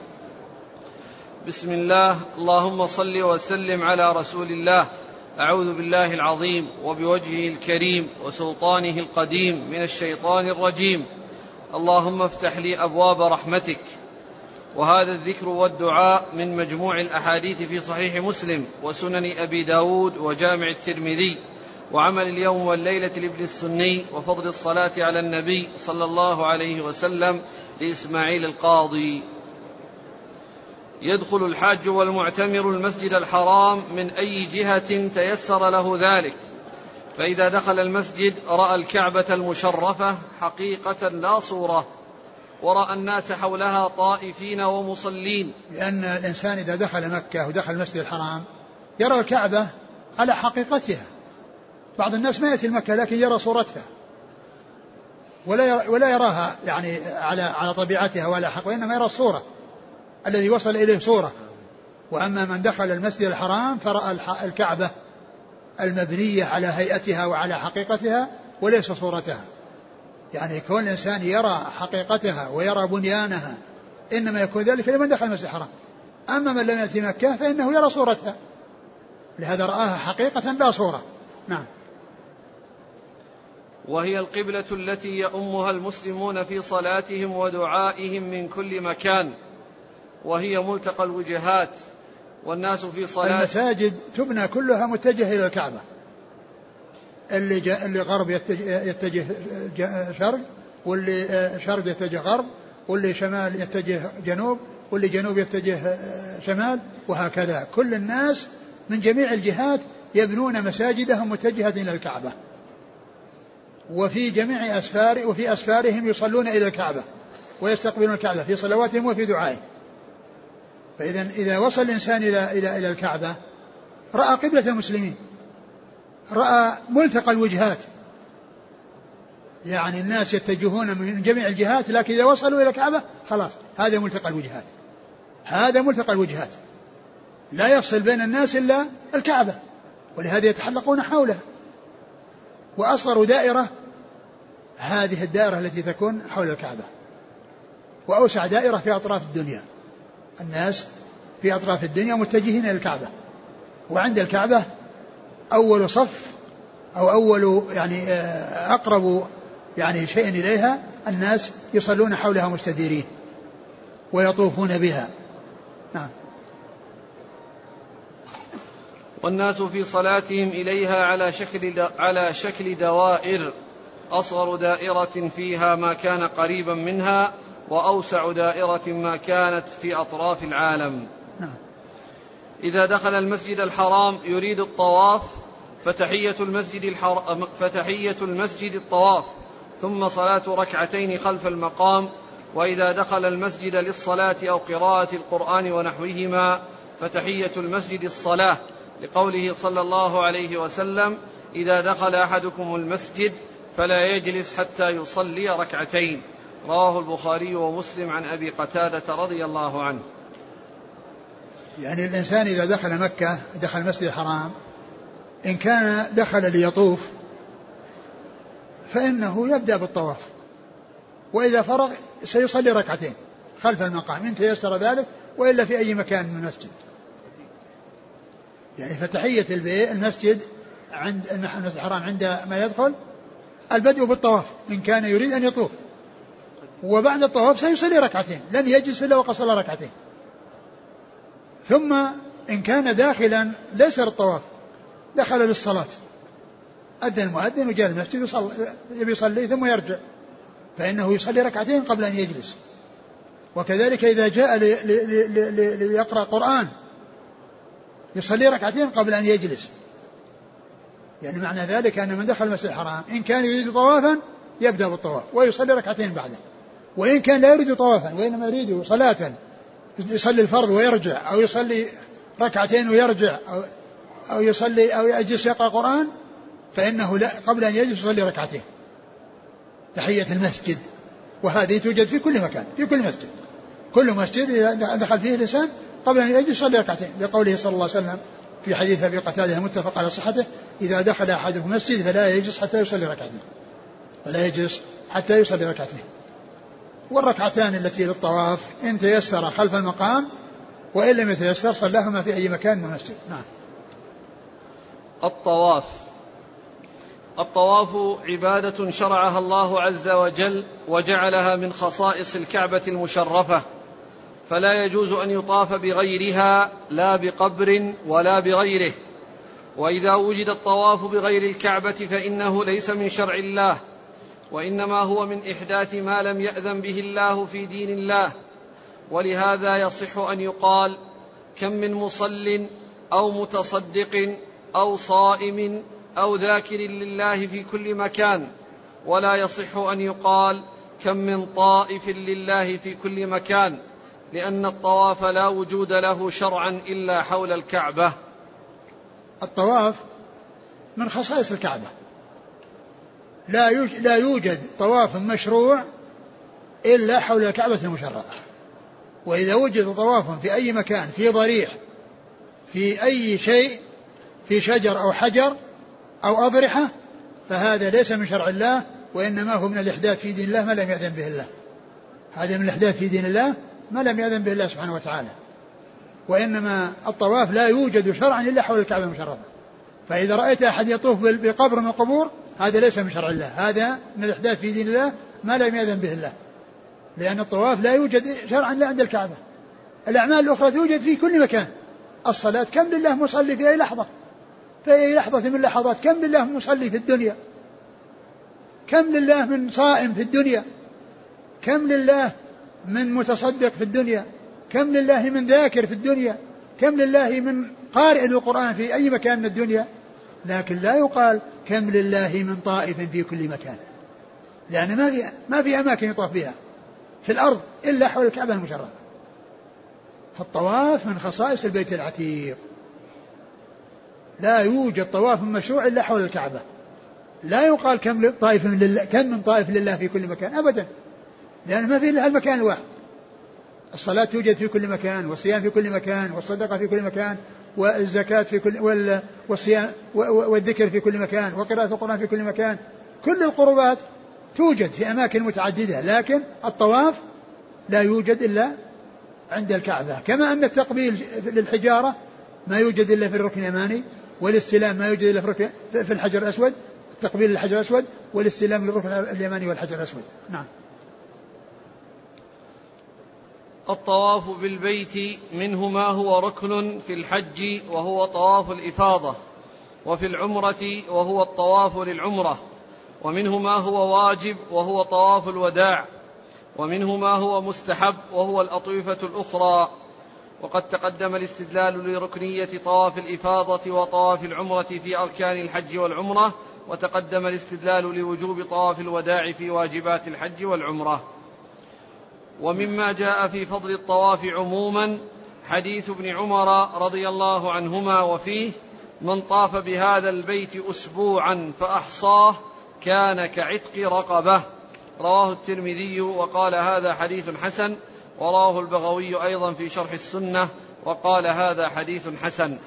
بسم الله، اللهم صل وسلم على رسول الله، أعوذ بالله العظيم وبوجهه الكريم وسلطانه القديم من الشيطان الرجيم، اللهم افتح لي أبواب رحمتك. وهذا الذكر والدعاء من مجموع الأحاديث في صحيح مسلم وسنن أبي داود وجامع الترمذي وعمل اليوم والليلة لابن السني وفضل الصلاة على النبي صلى الله عليه وسلم لإسماعيل القاضي. يدخل الحاج والمعتمر المسجد الحرام من أي جهة تيسر له ذلك، فإذا دخل المسجد رأى الكعبة المشرفة حقيقة لا صورة، ورأى الناس حولها طائفين ومصلين. لأن الإنسان إذا دخل مكة ودخل المسجد الحرام يرى الكعبة على حقيقتها. بعض الناس ما يأتي المكة لكن يرى صورتها ولا يراها يعني على طبيعتها ولا حق، وإنما يرى الصورة الذي وصل إليه صورة. وأما من دخل المسجد الحرام فرأى الكعبة المبنية على هيئتها وعلى حقيقتها وليس صورتها. يعني كون الإنسان يرى حقيقتها ويرى بنيانها إنما يكون ذلك لمن دخل المسجد الحرام. أما من لم يأتي مكة فإنه يرى صورتها، لهذا رآها حقيقة لا صورة. نعم. وهي القبلة التي يؤمها المسلمون في صلاتهم ودعائهم من كل مكان، وهي ملتقى الوجهات، والناس في صلاة. المساجد تبنى كلها متجهة إلى الكعبة، اللي غرب يتجه شرق، واللي شرق يتجه غرب، واللي شمال يتجه جنوب، واللي جنوب يتجه شمال، وهكذا كل الناس من جميع الجهات يبنون مساجدهم متجهة إلى الكعبة، وفي جميع أسفارهم يصلون إلى الكعبة ويستقبلون الكعبة في صلواتهم وفي دعائهم. إذا وصل الإنسان إلى الكعبة رأى قبلة المسلمين، رأى ملتقى الوجهات، يعني الناس يتجهون من جميع الجهات، لكن إذا وصلوا إلى الكعبة خلاص هذا ملتقى الوجهات، هذا ملتقى الوجهات، لا يفصل بين الناس إلا الكعبة، ولهذا يتحلقون حولها. وأصغر دائرة هذه الدائرة التي تكون حول الكعبة، وأوسع دائرة في أطراف الدنيا، الناس في أطراف الدنيا متجهين إلى الكعبة، وعند الكعبة أول صف أو أول يعني أقرب يعني شيء إليها الناس يصلون حولها مستديرين ويطوفون بها. نعم. والناس في صلاتهم إليها على شكل دوائر، أصغر دائرة فيها ما كان قريبا منها، وأوسع دائرة ما كانت في أطراف العالم. نعم. إذا دخل المسجد الحرام يريد الطواف فتحية المسجد الطواف، ثم صلاة ركعتين خلف المقام. وإذا دخل المسجد للصلاة أو قراءة القرآن ونحوهما فتحية المسجد الصلاة، لقوله صلى الله عليه وسلم: إذا دخل أحدكم المسجد فلا يجلس حتى يصلي ركعتين. رواه البخاري ومسلم عن أبي قتادة رضي الله عنه. يعني الإنسان إذا دخل مكة دخل المسجد الحرام إن كان دخل ليطوف فإنه يبدأ بالطواف، وإذا فرغ سيصلي ركعتين خلف المقام إن تيسر ذلك، وإلا في أي مكان من المسجد. يعني فتحية المسجد عند المسجد الحرام عندما يدخل البدء بالطواف إن كان يريد أن يطوف، وبعد الطواف سيصلي ركعتين، لن يجلس إلا وقد صلى ركعتين. ثم إن كان داخلا ليس للطواف، دخل للصلاة، أذن المؤذن وجاء المسجد يبي يصلي ثم يرجع، فإنه يصلي ركعتين قبل أن يجلس. وكذلك إذا جاء ليقرأ قرآن يصلي ركعتين قبل أن يجلس. يعني معنى ذلك أن من دخل المسجد الحرام إن كان يريد طوافا يبدأ بالطواف ويصلي ركعتين بعده، وإن كان لا يريد طوافا وإنما يريد صلاة يصلي الفرض ويرجع، أو يصلي ركعتين ويرجع، أو يصلي أو يجلس يقرأ قرآن، فإنه لا قبل أن يجلس يصلي ركعتين تحية المسجد. وهذه توجد في كل مكان، في كل مسجد، كل مسجد إذا دخل فيه الإنسان قبل أن يجلس يصلي ركعتين، لقوله صلى الله عليه وسلم في حديث أبي قتادة متفق على صحته: إذا دخل أحدكم المسجد فلا يجلس حتى يصلي ركعتين، فلا يجلس حتى يصلي ركعتين. والركعتان التي للطواف إن تيسر خلف المقام، وإن لم يتيسر صلاهما في أي مكان من المسجد. نعم. الطواف عبادة شرعها الله عز وجل وجعلها من خصائص الكعبة المشرفة، فلا يجوز أن يطاف بغيرها لا بقبر ولا بغيره. وإذا وجد الطواف بغير الكعبة فإنه ليس من شرع الله، وإنما هو من إحداث ما لم يأذن به الله في دين الله. ولهذا يصح أن يقال: كم من مصل أو متصدق أو صائم أو ذاكر لله في كل مكان، ولا يصح أن يقال: كم من طائف لله في كل مكان، لأن الطواف لا وجود له شرعا إلا حول الكعبة. الطواف من خصائص الكعبة، لا يوجد طواف مشروع إلا حول الكعبة المشرفة. وإذا وجد طواف في أي مكان، في ضريح، في أي شيء، في شجر أو حجر أو أضرحة، فهذا ليس من شرع الله، وإنما هو من الإحداث في دين الله ما لم يأذن به الله. هذا من الإحداث في دين الله ما لم يأذن به الله سبحانه وتعالى. وإنما الطواف لا يوجد شرعا إلا حول الكعبة المشرفة. فإذا رأيت أحد يطوف بقبر من القبور هذا ليس من شرع الله، هذا من الإحداث في دين الله ما لم يأذن به الله، لأن الطواف لا يوجد شرعا إلا عند الكعبة. الأعمال الأخرى توجد في كل مكان. الصلاة كم لله مصلي في أي لحظة، في أي لحظة من لحظات، كم لله مصلي في الدنيا، كم لله من صائم في الدنيا، كم لله من متصدق في الدنيا، كم لله من ذاكر في الدنيا، كم لله من قارئ للقرآن في أي مكان من الدنيا. لكن لا يقال كم لله من طائف في كل مكان، لأن ما في أماكن يطاف بها في الأرض إلا حول الكعبة المشرفة. فالطواف من خصائص البيت العتيق، لا يوجد طواف مشروع إلا حول الكعبة. لا يقال كم من طائف لله في كل مكان أبدا، لأن ما في إلا المكان الواحد. الصلاة توجد في كل مكان، والصيام في كل مكان، والصدقة في كل مكان، والزكاة في كل، والصيام والذكر في كل مكان، وقراءة القرآن في كل مكان. كل القربات توجد في أماكن متعددة، لكن الطواف لا يوجد إلا عند الكعبة. كما أن التقبيل للحجارة ما يوجد إلا في الركن اليماني، والاستلام ما يوجد إلا في الحجر الأسود، التقبيل للحجر الأسود والاستلام للركن اليماني والحجر الأسود. نعم. الطواف بالبيت منه ما هو ركن في الحج وهو طواف الإفاضة، وفي العمرة وهو الطواف للعمرة، ومنه ما هو واجب وهو طواف الوداع، ومنه ما هو مستحب وهو الأطوفة الأخرى. وقد تقدم الاستدلال لركنية طواف الإفاضة وطواف العمرة في أركان الحج والعمرة، وتقدم الاستدلال لوجوب طواف الوداع في واجبات الحج والعمرة. ومما جاء في فضل الطواف عموما حديث ابن عمر رضي الله عنهما، وفيه: من طاف بهذا البيت أسبوعا فأحصاه كان كعتق رقبة. رواه الترمذي وقال هذا حديث حسن، وراه البغوي أيضا في شرح السنة وقال هذا حديث حسن.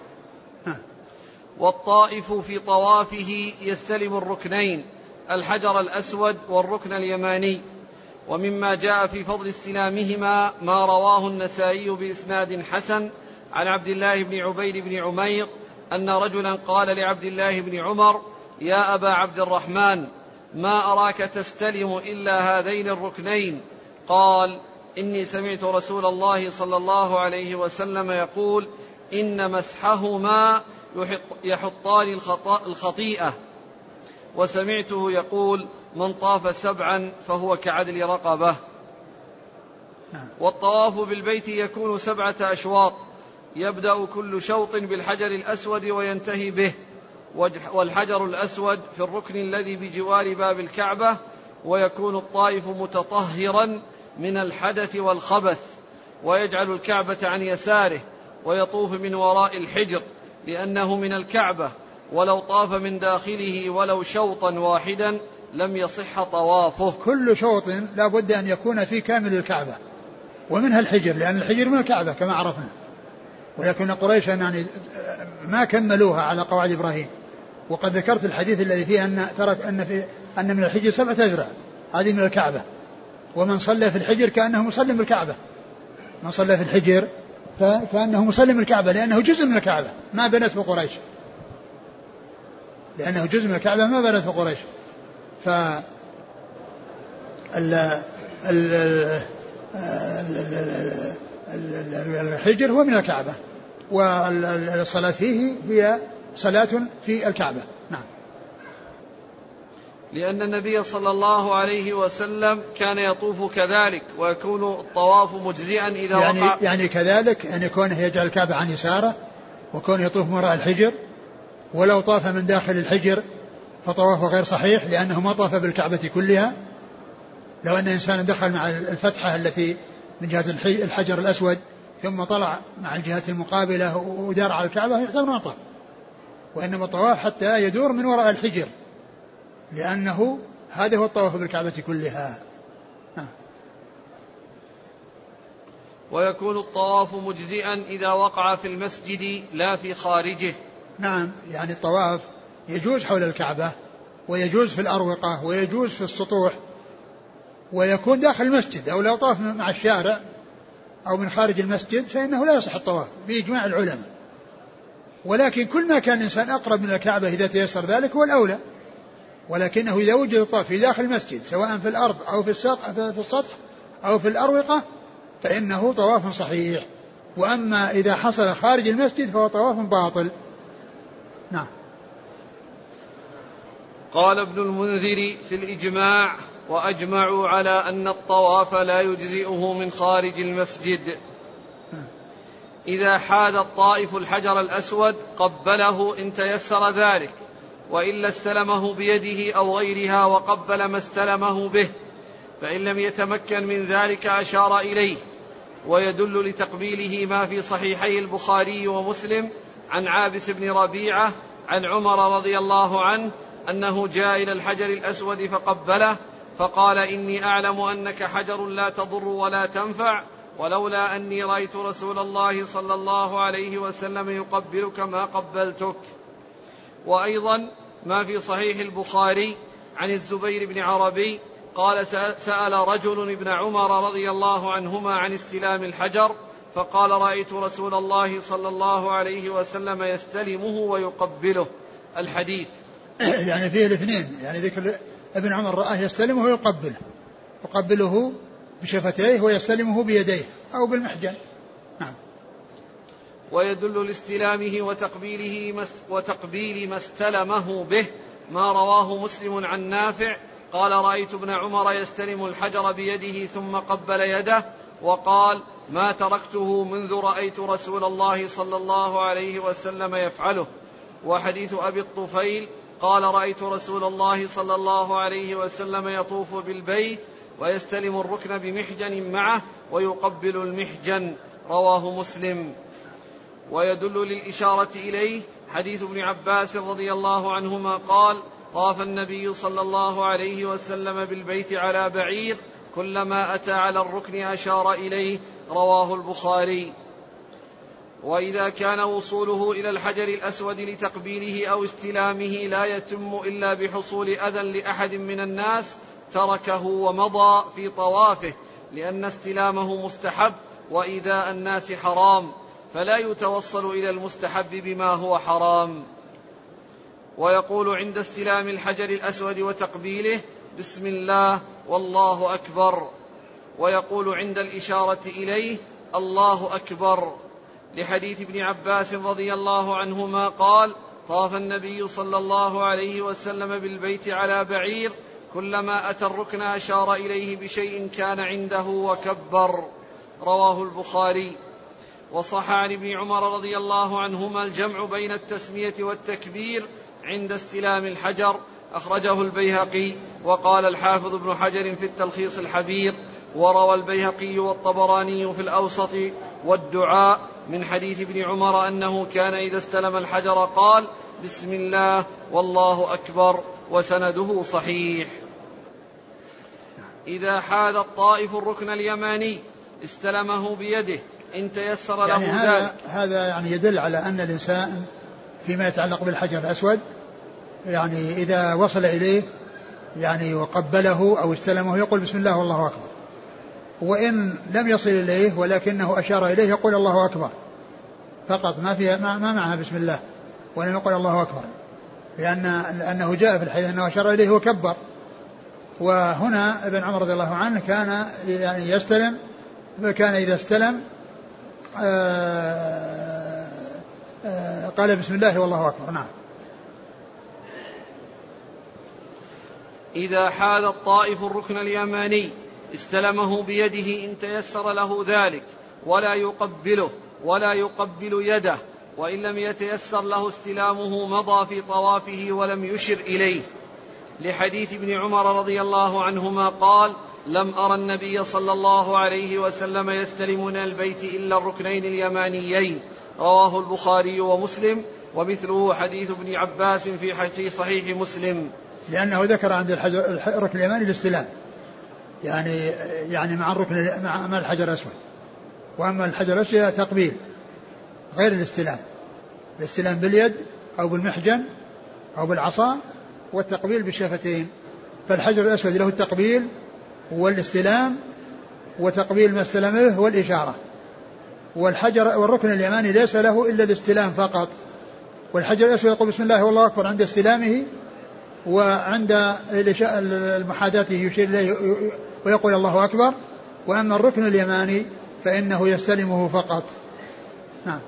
والطائف في طوافه يستلم الركنين، الحجر الأسود والركن اليماني. ومما جاء في فضل استلامهما ما رواه النسائي بإسناد حسن عن عبد الله بن عبيد بن عمير أن رجلا قال لعبد الله بن عمر: يا أبا عبد الرحمن، ما أراك تستلم إلا هذين الركنين؟ قال: إني سمعت رسول الله صلى الله عليه وسلم يقول: إن مسحهما يحطان الخطيئة. وسمعته يقول: من طاف 7 فهو كعدل رقبة. والطواف بالبيت يكون 7 أشواط، يبدأ كل شوط بالحجر الأسود وينتهي به، والحجر الأسود في الركن الذي بجوار باب الكعبة، ويكون الطائف متطهرا من الحدث والخبث، ويجعل الكعبة عن يساره، ويطوف من وراء الحجر لأنه من الكعبة، ولو طاف من داخله ولو شوطا واحدا لم يصح طوافه. كل شوط لا بد أن يكون في كامل الكعبة ومنها الحجر، لأن الحجر من الكعبة كما عرفنا، ولكن قريش يعني ما كملوها على قواعد إبراهيم. وقد ذكرت الحديث الذي فيه أن من الحجر 7 أذرع، هذه من الكعبة، ومن صلى في الحجر كأنه مسلم بالكعبة، من صلى في الحجر فكأنه مسلم الكعبة، لأنه جزء من الكعبة ما بنته قريش، لأنه جزء من الكعبة ما بنته قريش. ف الحجر هو من الكعبة، والصلاة فيه هي صلاة في الكعبة. نعم. لأن النبي صلى الله عليه وسلم كان يطوف كذلك، ويكون الطواف مجزئا إذا وقع يعني كذلك أن يكونه يجعل الكعبة عن يساره، وكونه يطوف وراء الحجر، ولو طاف من داخل الحجر فطوافه غير صحيح لأنه ما طاف بالكعبة كلها. لو أن إنسان دخل مع الفتحة التي من جهة الحجر الأسود ثم طلع مع الجهة المقابلة ودار على الكعبة يعتبر ما طاف، وإنما الطواف حتى يدور من وراء الحجر، لأنه هذا هو الطواف بالكعبة كلها. ويكون الطواف مجزئا إذا وقع في المسجد لا في خارجه. نعم، يعني الطواف يجوز حول الكعبة، ويجوز في الأروقة، ويجوز في السطوح، ويكون داخل المسجد، أو لو طاف مع الشارع أو من خارج المسجد فإنه لا يصح الطواف بإجماع العلماء. ولكن كل ما كان الإنسان أقرب من الكعبة إذا تيسر ذلك هو الأولى، ولكنه إذا وجد الطواف في داخل المسجد سواء في الأرض أو في السطح أو في الأروقة فإنه طواف صحيح. وأما إذا حصل خارج المسجد فهو طواف باطل. نعم. قال ابن المنذر في الإجماع: وأجمعوا على أن الطواف لا يجزئه من خارج المسجد. إذا حاد الطائف الحجر الأسود قبله إن تيسر ذلك، وإلا استلمه بيده أو غيرها وقبل ما استلمه به، فإن لم يتمكن من ذلك أشار إليه. ويدل لتقبيله ما في صحيحي البخاري ومسلم عن عابس بن ربيعة عن عمر رضي الله عنه أنه جاء إلى الحجر الأسود فقبله فقال: إني أعلم أنك حجر لا تضر ولا تنفع، ولولا أني رأيت رسول الله صلى الله عليه وسلم يقبلك ما قبلتك. وأيضا ما في صحيح البخاري عن الزبير بن عربي قال: سأل رجل ابن عمر رضي الله عنهما عن استلام الحجر فقال: رأيت رسول الله صلى الله عليه وسلم يستلمه ويقبله. الحديث يعني فيه الاثنين، يعني ذكر ابن عمر رآه يستلمه ويقبله، يقبله بشفتيه ويستلمه بيديه أو بالمحجن. نعم. ويدل لاستلامه وتقبيل ما استلمه به ما رواه مسلم عن نافع قال: رأيت ابن عمر يستلم الحجر بيده ثم قبل يده، وقال: ما تركته منذ رأيت رسول الله صلى الله عليه وسلم يفعله. وحديث أبي الطفيل قال: رأيت رسول الله صلى الله عليه وسلم يطوف بالبيت ويستلم الركن بمحجن معه ويقبل المحجن، رواه مسلم. ويدل للإشارة إليه حديث ابن عباس رضي الله عنهما قال: طاف النبي صلى الله عليه وسلم بالبيت على بعير، كلما أتى على الركن أشار إليه، رواه البخاري. وإذا كان وصوله إلى الحجر الأسود لتقبيله أو استلامه لا يتم إلا بحصول أذى لأحد من الناس تركه ومضى في طوافه، لأن استلامه مستحب وإيذاء الناس حرام، فلا يتوصل إلى المستحب بما هو حرام. ويقول عند استلام الحجر الأسود وتقبيله: بسم الله والله أكبر. ويقول عند الإشارة إليه: الله أكبر، لحديث ابن عباس رضي الله عنهما قال: طاف النبي صلى الله عليه وسلم بالبيت على بعير، كلما أتى الركن أشار إليه بشيء كان عنده وكبر. رواه البخاري. وصح عن ابن عمر رضي الله عنهما الجمع بين التسمية والتكبير عند استلام الحجر، أخرجه البيهقي. وقال الحافظ ابن حجر في التلخيص الحبير: وروى البيهقي والطبراني في الأوسط والدعاء من حديث ابن عمر أنه كان إذا استلم الحجر قال: بسم الله والله أكبر، وسنده صحيح. إذا حاذ الطائف الركن اليماني استلمه بيده إن تيسر له ذلك. هذا يعني يدل على أن الإنسان فيما يتعلق بالحجر الأسود يعني إذا وصل إليه يعني وقبله أو استلمه يقول بسم الله والله أكبر، وإن لم يصل إليه ولكنه أشار إليه يقول الله أكبر فقط، ما معها بسم الله، ولم يقول الله أكبر، لأنه جاء في الحديث أنه أشار إليه وكبر. وهنا ابن عمر رضي الله عنه كان يعني يستلم، كان إذا استلم قال بسم الله والله أكبر. نعم. إذا حاذ الطائف الركن اليماني استلمه بيده إن تيسر له ذلك، ولا يقبله ولا يقبل يده، وإن لم يتيسر له استلامه مضى في طوافه ولم يشر إليه، لحديث ابن عمر رضي الله عنهما قال: لم أرى النبي صلى الله عليه وسلم يستلم من البيت إلا الركنين اليمانيين. رواه البخاري ومسلم، ومثله حديث ابن عباس في صحيح مسلم. لأنه ذكر عند الركن اليماني الاستلام، يعني مع الركن مع الحجر الأسود، وأما الحجر الأسود تقبيل غير الاستلام باليد أو بالمحجن أو بالعصا، والتقبيل بالشفتين. فالحجر الأسود له التقبيل والاستلام، وتقبيل ما استلمه والإشارة، والركن اليماني ليس له إلا الاستلام فقط. والحجر الأسود يقول بسم الله والله أكبر عند استلامه، وعند المحاذاته يشير إليه ويقول الله أكبر. وأما الركن اليماني فإنه يستلمه فقط. نعم.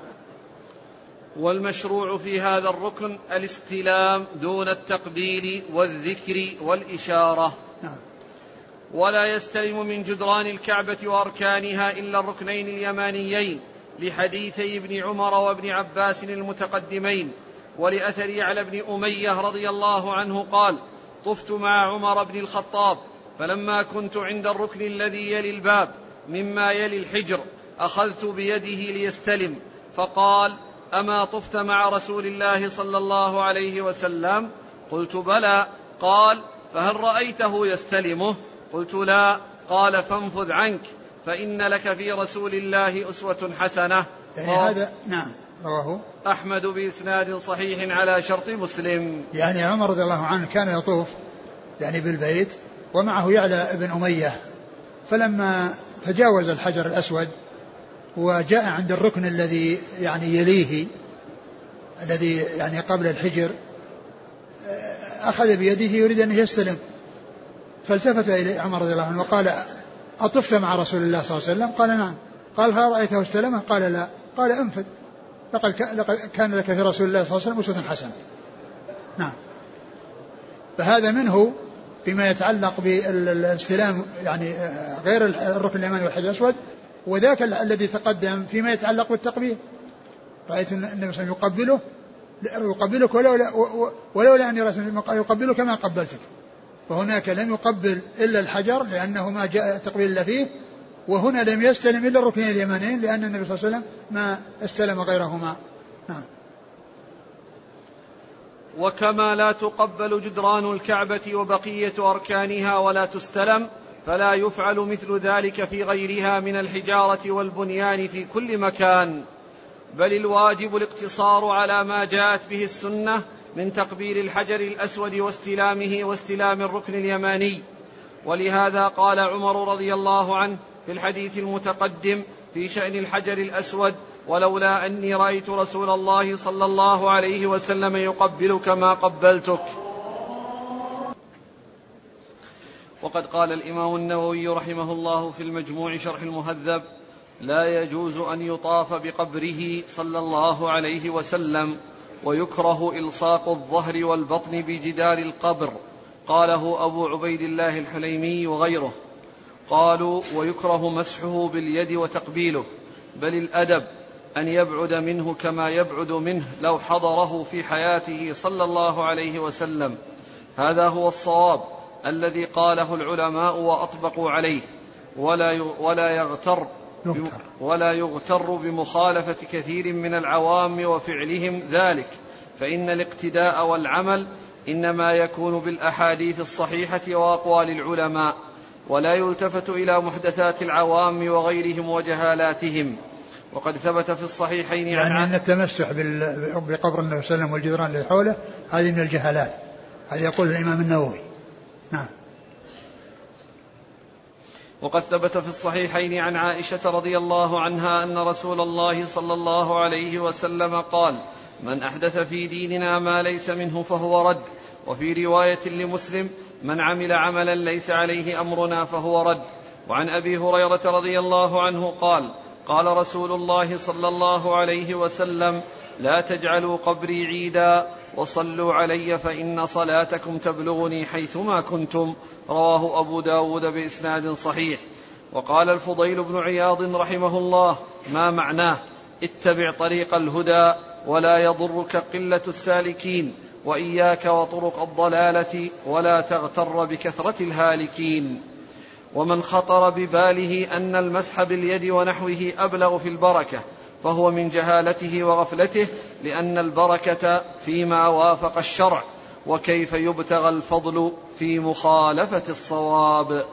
والمشروع في هذا الركن الاستلام دون التقبيل والذكر والإشارة. نعم. ولا يستلم من جدران الكعبة وأركانها إلا الركنين اليمانيين، لحديثي ابن عمر وابن عباس المتقدمين. ولأثر على ابن أمية رضي الله عنه قال: طفت مع عمر بن الخطاب، فلما كنت عند الركن الذي يلي الباب مما يلي الحجر أخذت بيده ليستلم، فقال: أما طفت مع رسول الله صلى الله عليه وسلم؟ قلت: بلى. قال: فهل رأيته يستلمه؟ قلت: لا. قال: فانفذ عنك، فإن لك في رسول الله أسوة حسنة. يعني هذا نعم رواه أحمد بإسناد صحيح على شرط مسلم. يعني عمر رضي الله عنه كان يطوف يعني بالبيت ومعه يعلى بن أمية، فلما تجاوز الحجر الأسود وجاء عند الركن الذي يعني يليه الذي يعني قبل الحجر أخذ بيده يريد أن يستلم، فالتفت إليه عمر رضي الله عنه وقال: أطفت مع رسول الله صلى الله عليه وسلم؟ قال: نعم. قال: هل رأيته استلمه؟ قال: لا. قال: انفذ، لقد كان لك في رسول الله صلى الله عليه وسلم أسوة حسنة. نعم. فهذا منه فيما يتعلق بالاستلام يعني غير الركن اليماني والحجر الأسود، وذاك الذي تقدم فيما يتعلق بالتقبيل. رأيت النبي صلى الله عليه وسلم يقبلك ولولا أن يقبلك ما قبلتك، وهناك لم يقبل إلا الحجر لأنه ما جاء التقبيل إلا فيه، وهنا لم يستلم إلا الركنين اليمانيين لأن النبي صلى الله عليه وسلم ما استلم غيرهما. نعم. وكما لا تقبل جدران الكعبة وبقية أركانها ولا تستلم، فلا يفعل مثل ذلك في غيرها من الحجارة والبنيان في كل مكان، بل الواجب الاقتصار على ما جاءت به السنة من تقبيل الحجر الأسود واستلامه واستلام الركن اليماني. ولهذا قال عمر رضي الله عنه في الحديث المتقدم في شأن الحجر الأسود: ولولا أني رأيت رسول الله صلى الله عليه وسلم يقبلك ما قبلتك. وقد قال الإمام النووي رحمه الله في المجموع شرح المهذب: لا يجوز أن يطاف بقبره صلى الله عليه وسلم، ويكره إلصاق الظهر والبطن بجدار القبر، قاله أبو عبيد الله الحليمي وغيره. قالوا ويكره مسحه باليد وتقبيله، بل الأدب أن يبعد منه كما يبعد منه لو حضره في حياته صلى الله عليه وسلم. هذا هو الصواب الذي قاله العلماء وأطبقوا عليه، ولا يغتر بمخالفة كثير من العوام وفعلهم ذلك، فإن الاقتداء والعمل إنما يكون بالأحاديث الصحيحة وأقوال العلماء، ولا يلتفت إلى محدثات العوام وغيرهم وجهالاتهم. وقد ثبت في الصحيحين يعني أن التمسح بقبر النبي صلى الله عليه وسلم والجدران اللي حوله هذه من الجهالات، هذا يقول الإمام النووي. نعم. وقد ثبت في الصحيحين عن عائشة رضي الله عنها أن رسول الله صلى الله عليه وسلم قال: من أحدث في ديننا ما ليس منه فهو رد. وفي رواية لمسلم: من عمل عملا ليس عليه أمرنا فهو رد. وعن أبي هريرة رضي الله عنه قال: قال رسول الله صلى الله عليه وسلم: لا تجعلوا قبري عيدا وصلوا علي فإن صلاتكم تبلغني حيثما كنتم. رواه أبو داود بإسناد صحيح. وقال الفضيل بن عياض رحمه الله: ما معناه؟ اتبع طريق الهدى ولا يضرك قلة السالكين، وإياك وطرق الضلالة ولا تغتر بكثرة الهالكين. ومن خطر بباله أن المسح باليد ونحوه أبلغ في البركة فهو من جهالته وغفلته، لأن البركة فيما وافق الشرع، وكيف يبتغى الفضل في مخالفة الصواب.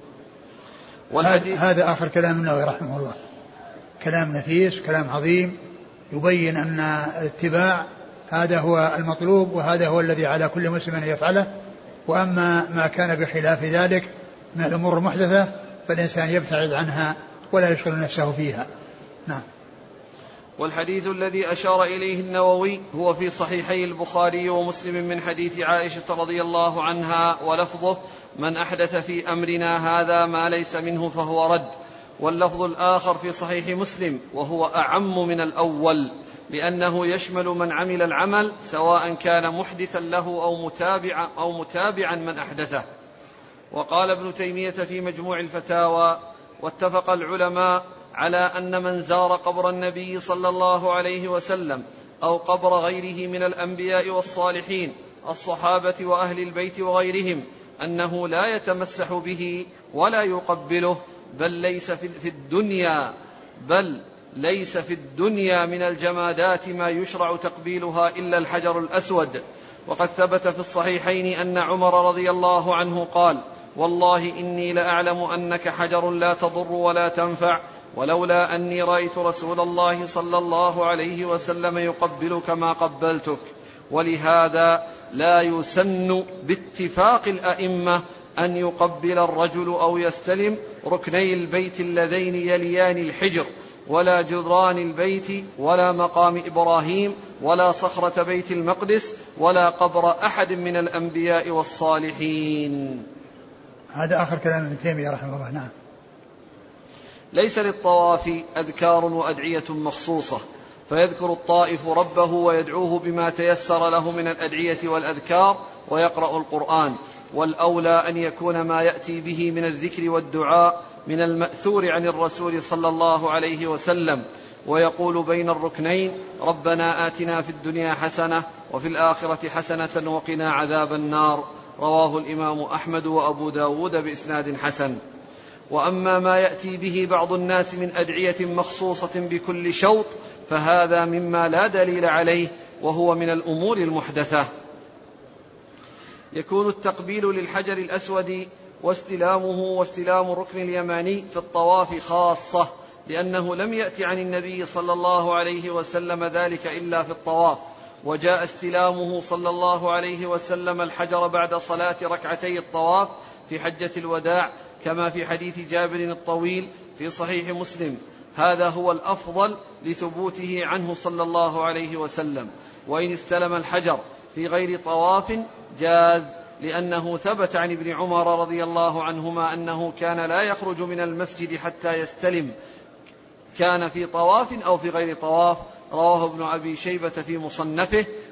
هذا آخر كلام النووي رحمه الله، كلام نفيس، كلام عظيم، يبين أن الاتباع هذا هو المطلوب، وهذا هو الذي على كل مسلم أن يفعله. وأما ما كان بخلاف ذلك من الأمور المحدثة فالإنسان يبتعد عنها ولا يشغل نفسه فيها. نعم. والحديث الذي أشار إليه النووي هو في صحيحي البخاري ومسلم من حديث عائشة رضي الله عنها، ولفظه: من أحدث في أمرنا هذا ما ليس منه فهو رد. واللفظ الآخر في صحيح مسلم وهو أعم من الأول، لأنه يشمل من عمل العمل سواء كان محدثا له أو متابعا من أحدثه. وقال ابن تيمية في مجموع الفتاوى: واتفق العلماء على أن من زار قبر النبي صلى الله عليه وسلم أو قبر غيره من الأنبياء والصالحين الصحابة وأهل البيت وغيرهم أنه لا يتمسح به ولا يقبله، بل ليس في الدنيا من الجمادات ما يشرع تقبيلها إلا الحجر الأسود. وقد ثبت في الصحيحين أن عمر رضي الله عنه قال: والله إني لأعلم أنك حجر لا تضر ولا تنفع، ولولا أني رأيت رسول الله صلى الله عليه وسلم يقبلك ما قبلتك. ولهذا لا يسن باتفاق الأئمة أن يقبل الرجل أو يستلم ركني البيت اللذين يليان الحجر، ولا جدران البيت، ولا مقام إبراهيم، ولا صخرة بيت المقدس، ولا قبر أحد من الأنبياء والصالحين. هذا آخر كلام ابن تيمية رحمه الله. نعم. ليس للطواف أذكار وأدعية مخصوصة، فيذكر الطائف ربه ويدعوه بما تيسر له من الأدعية والأذكار ويقرأ القرآن، والأولى أن يكون ما يأتي به من الذكر والدعاء من المأثور عن الرسول صلى الله عليه وسلم، ويقول بين الركنين: ربنا آتنا في الدنيا حسنة وفي الآخرة حسنة وقنا عذاب النار. رواه الإمام أحمد وأبو داود بإسناد حسن. وأما ما يأتي به بعض الناس من أدعية مخصوصة بكل شوط فهذا مما لا دليل عليه، وهو من الأمور المحدثة. يكون التقبيل للحجر الأسود واستلامه واستلام الركن اليماني في الطواف خاصة، لأنه لم يأتي عن النبي صلى الله عليه وسلم ذلك إلا في الطواف، وجاء استلامه صلى الله عليه وسلم الحجر بعد صلاة ركعتي الطواف في حجة الوداع، كما في حديث جابر الطويل في صحيح مسلم. هذا هو الأفضل لثبوته عنه صلى الله عليه وسلم. وإن استلم الحجر في غير طواف جاز، لأنه ثبت عن ابن عمر رضي الله عنهما أنه كان لا يخرج من المسجد حتى يستلم، كان في طواف أو في غير طواف. رواه ابن أبي شيبة في مصنفه.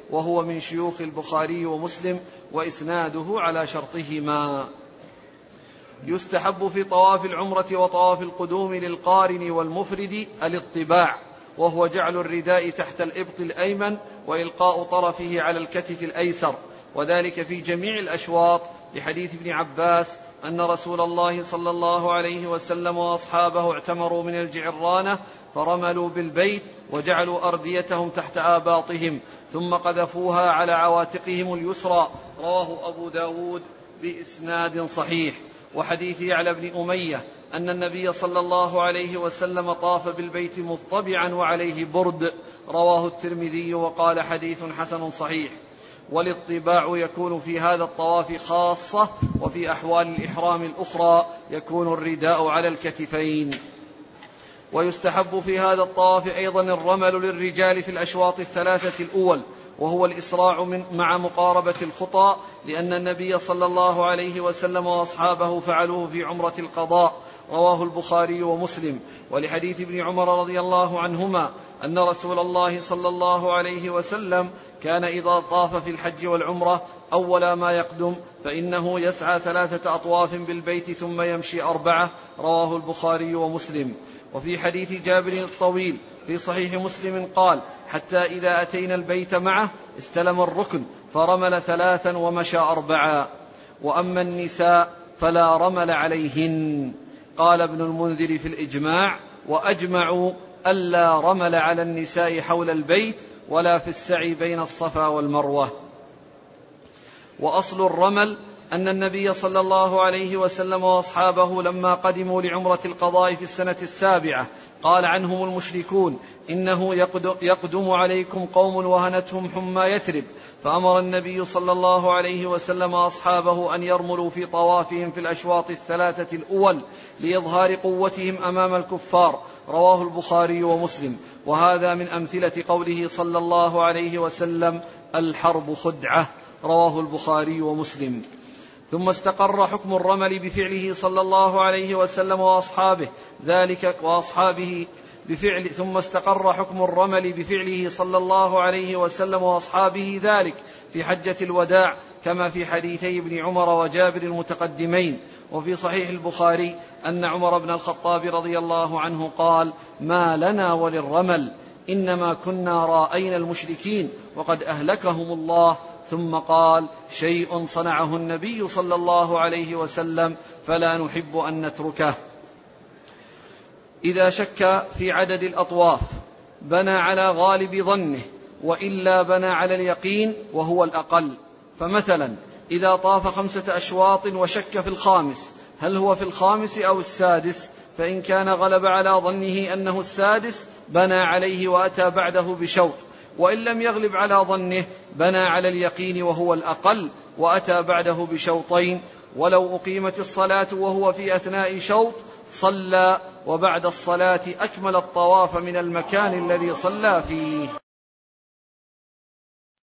وهو من شيوخ البخاري ومسلم وإسناده على شرطهما. يستحب في طواف العمرة وطواف القدوم للقارن والمفرد الاطباع، وهو جعل الرداء تحت الإبط الأيمن وإلقاء طرفه على الكتف الأيسر، وذلك في جميع الأشواط، لحديث ابن عباس أن رسول الله صلى الله عليه وسلم وأصحابه اعتمروا من الجعرانة فرملوا بالبيت وجعلوا أرديتهم تحت آباطهم ثم قذفوها على عواتقهم اليسرى، رواه أبو داود بإسناد صحيح. وحديث يعلى بن أمية أن النبي صلى الله عليه وسلم طاف بالبيت مضطبعا وعليه برد، رواه الترمذي وقال حديث حسن صحيح. والاطباع يكون في هذا الطواف خاصة، وفي أحوال الإحرام الأخرى يكون الرداء على الكتفين. ويستحب في هذا الطواف أيضا الرمل للرجال في الأشواط الثلاثة الأول، وهو الإسراع مع مقاربة الخطى، لأن النبي صلى الله عليه وسلم وأصحابه فعلوه في عمرة القضاء، رواه البخاري ومسلم. ولحديث ابن عمر رضي الله عنهما أن رسول الله صلى الله عليه وسلم كان إذا طاف في الحج والعمرة أول ما يقدم فإنه يسعى 3 أطواف بالبيت ثم يمشي 4، رواه البخاري ومسلم. وفي حديث جابر الطويل في صحيح مسلم قال: حتى إذا أتينا البيت معه استلم الركن فرمل 3 ومشى 4. وأما النساء فلا رمل عليهن. قال ابن المنذر في الإجماع: وأجمعوا ألا رمل على النساء حول البيت ولا في السعي بين الصفا والمروة. وأصل الرمل أن النبي صلى الله عليه وسلم وأصحابه لما قدموا لعمرة القضاء في السنة 7 قال عنهم المشركون: إنه يقدم عليكم قوم وهنتهم حمى يثرب، فأمر النبي صلى الله عليه وسلم أصحابه أن يرملوا في طوافهم في الأشواط الثلاثة الأول لإظهار قوتهم أمام الكفار، رواه البخاري ومسلم. وهذا من أمثلة قوله صلى الله عليه وسلم: الحرب خدعة، رواه البخاري ومسلم. ثم استقر حكم الرمل بفعله صلى الله عليه وسلم وأصحابه ذلك ثم استقر حكم الرمل بفعله صلى الله عليه وسلم وأصحابه ذلك في حجة الوداع، كما في حديثي ابن عمر وجابر المتقدمين. وفي صحيح البخاري أن عمر بن الخطاب رضي الله عنه قال: ما لنا وللرمل، إنما كنا رائين المشركين وقد أهلكهم الله. ثم قال: شيء صنعه النبي صلى الله عليه وسلم فلا نحب أن نتركه. إذا شك في عدد الأطواف بنى على غالب ظنه، وإلا بنى على اليقين وهو الأقل. فمثلا إذا طاف 5 أشواط وشك في الخامس هل هو في الخامس أو السادس، فإن كان غلب على ظنه أنه السادس بنى عليه وأتى بعده بشوط، وإن لم يغلب على ظنه بنى على اليقين وهو الأقل وأتى بعده بشوطين. ولو أقيمت الصلاة وهو في أثناء شوط صلى، وبعد الصلاة أكمل الطواف من المكان الذي صلى فيه.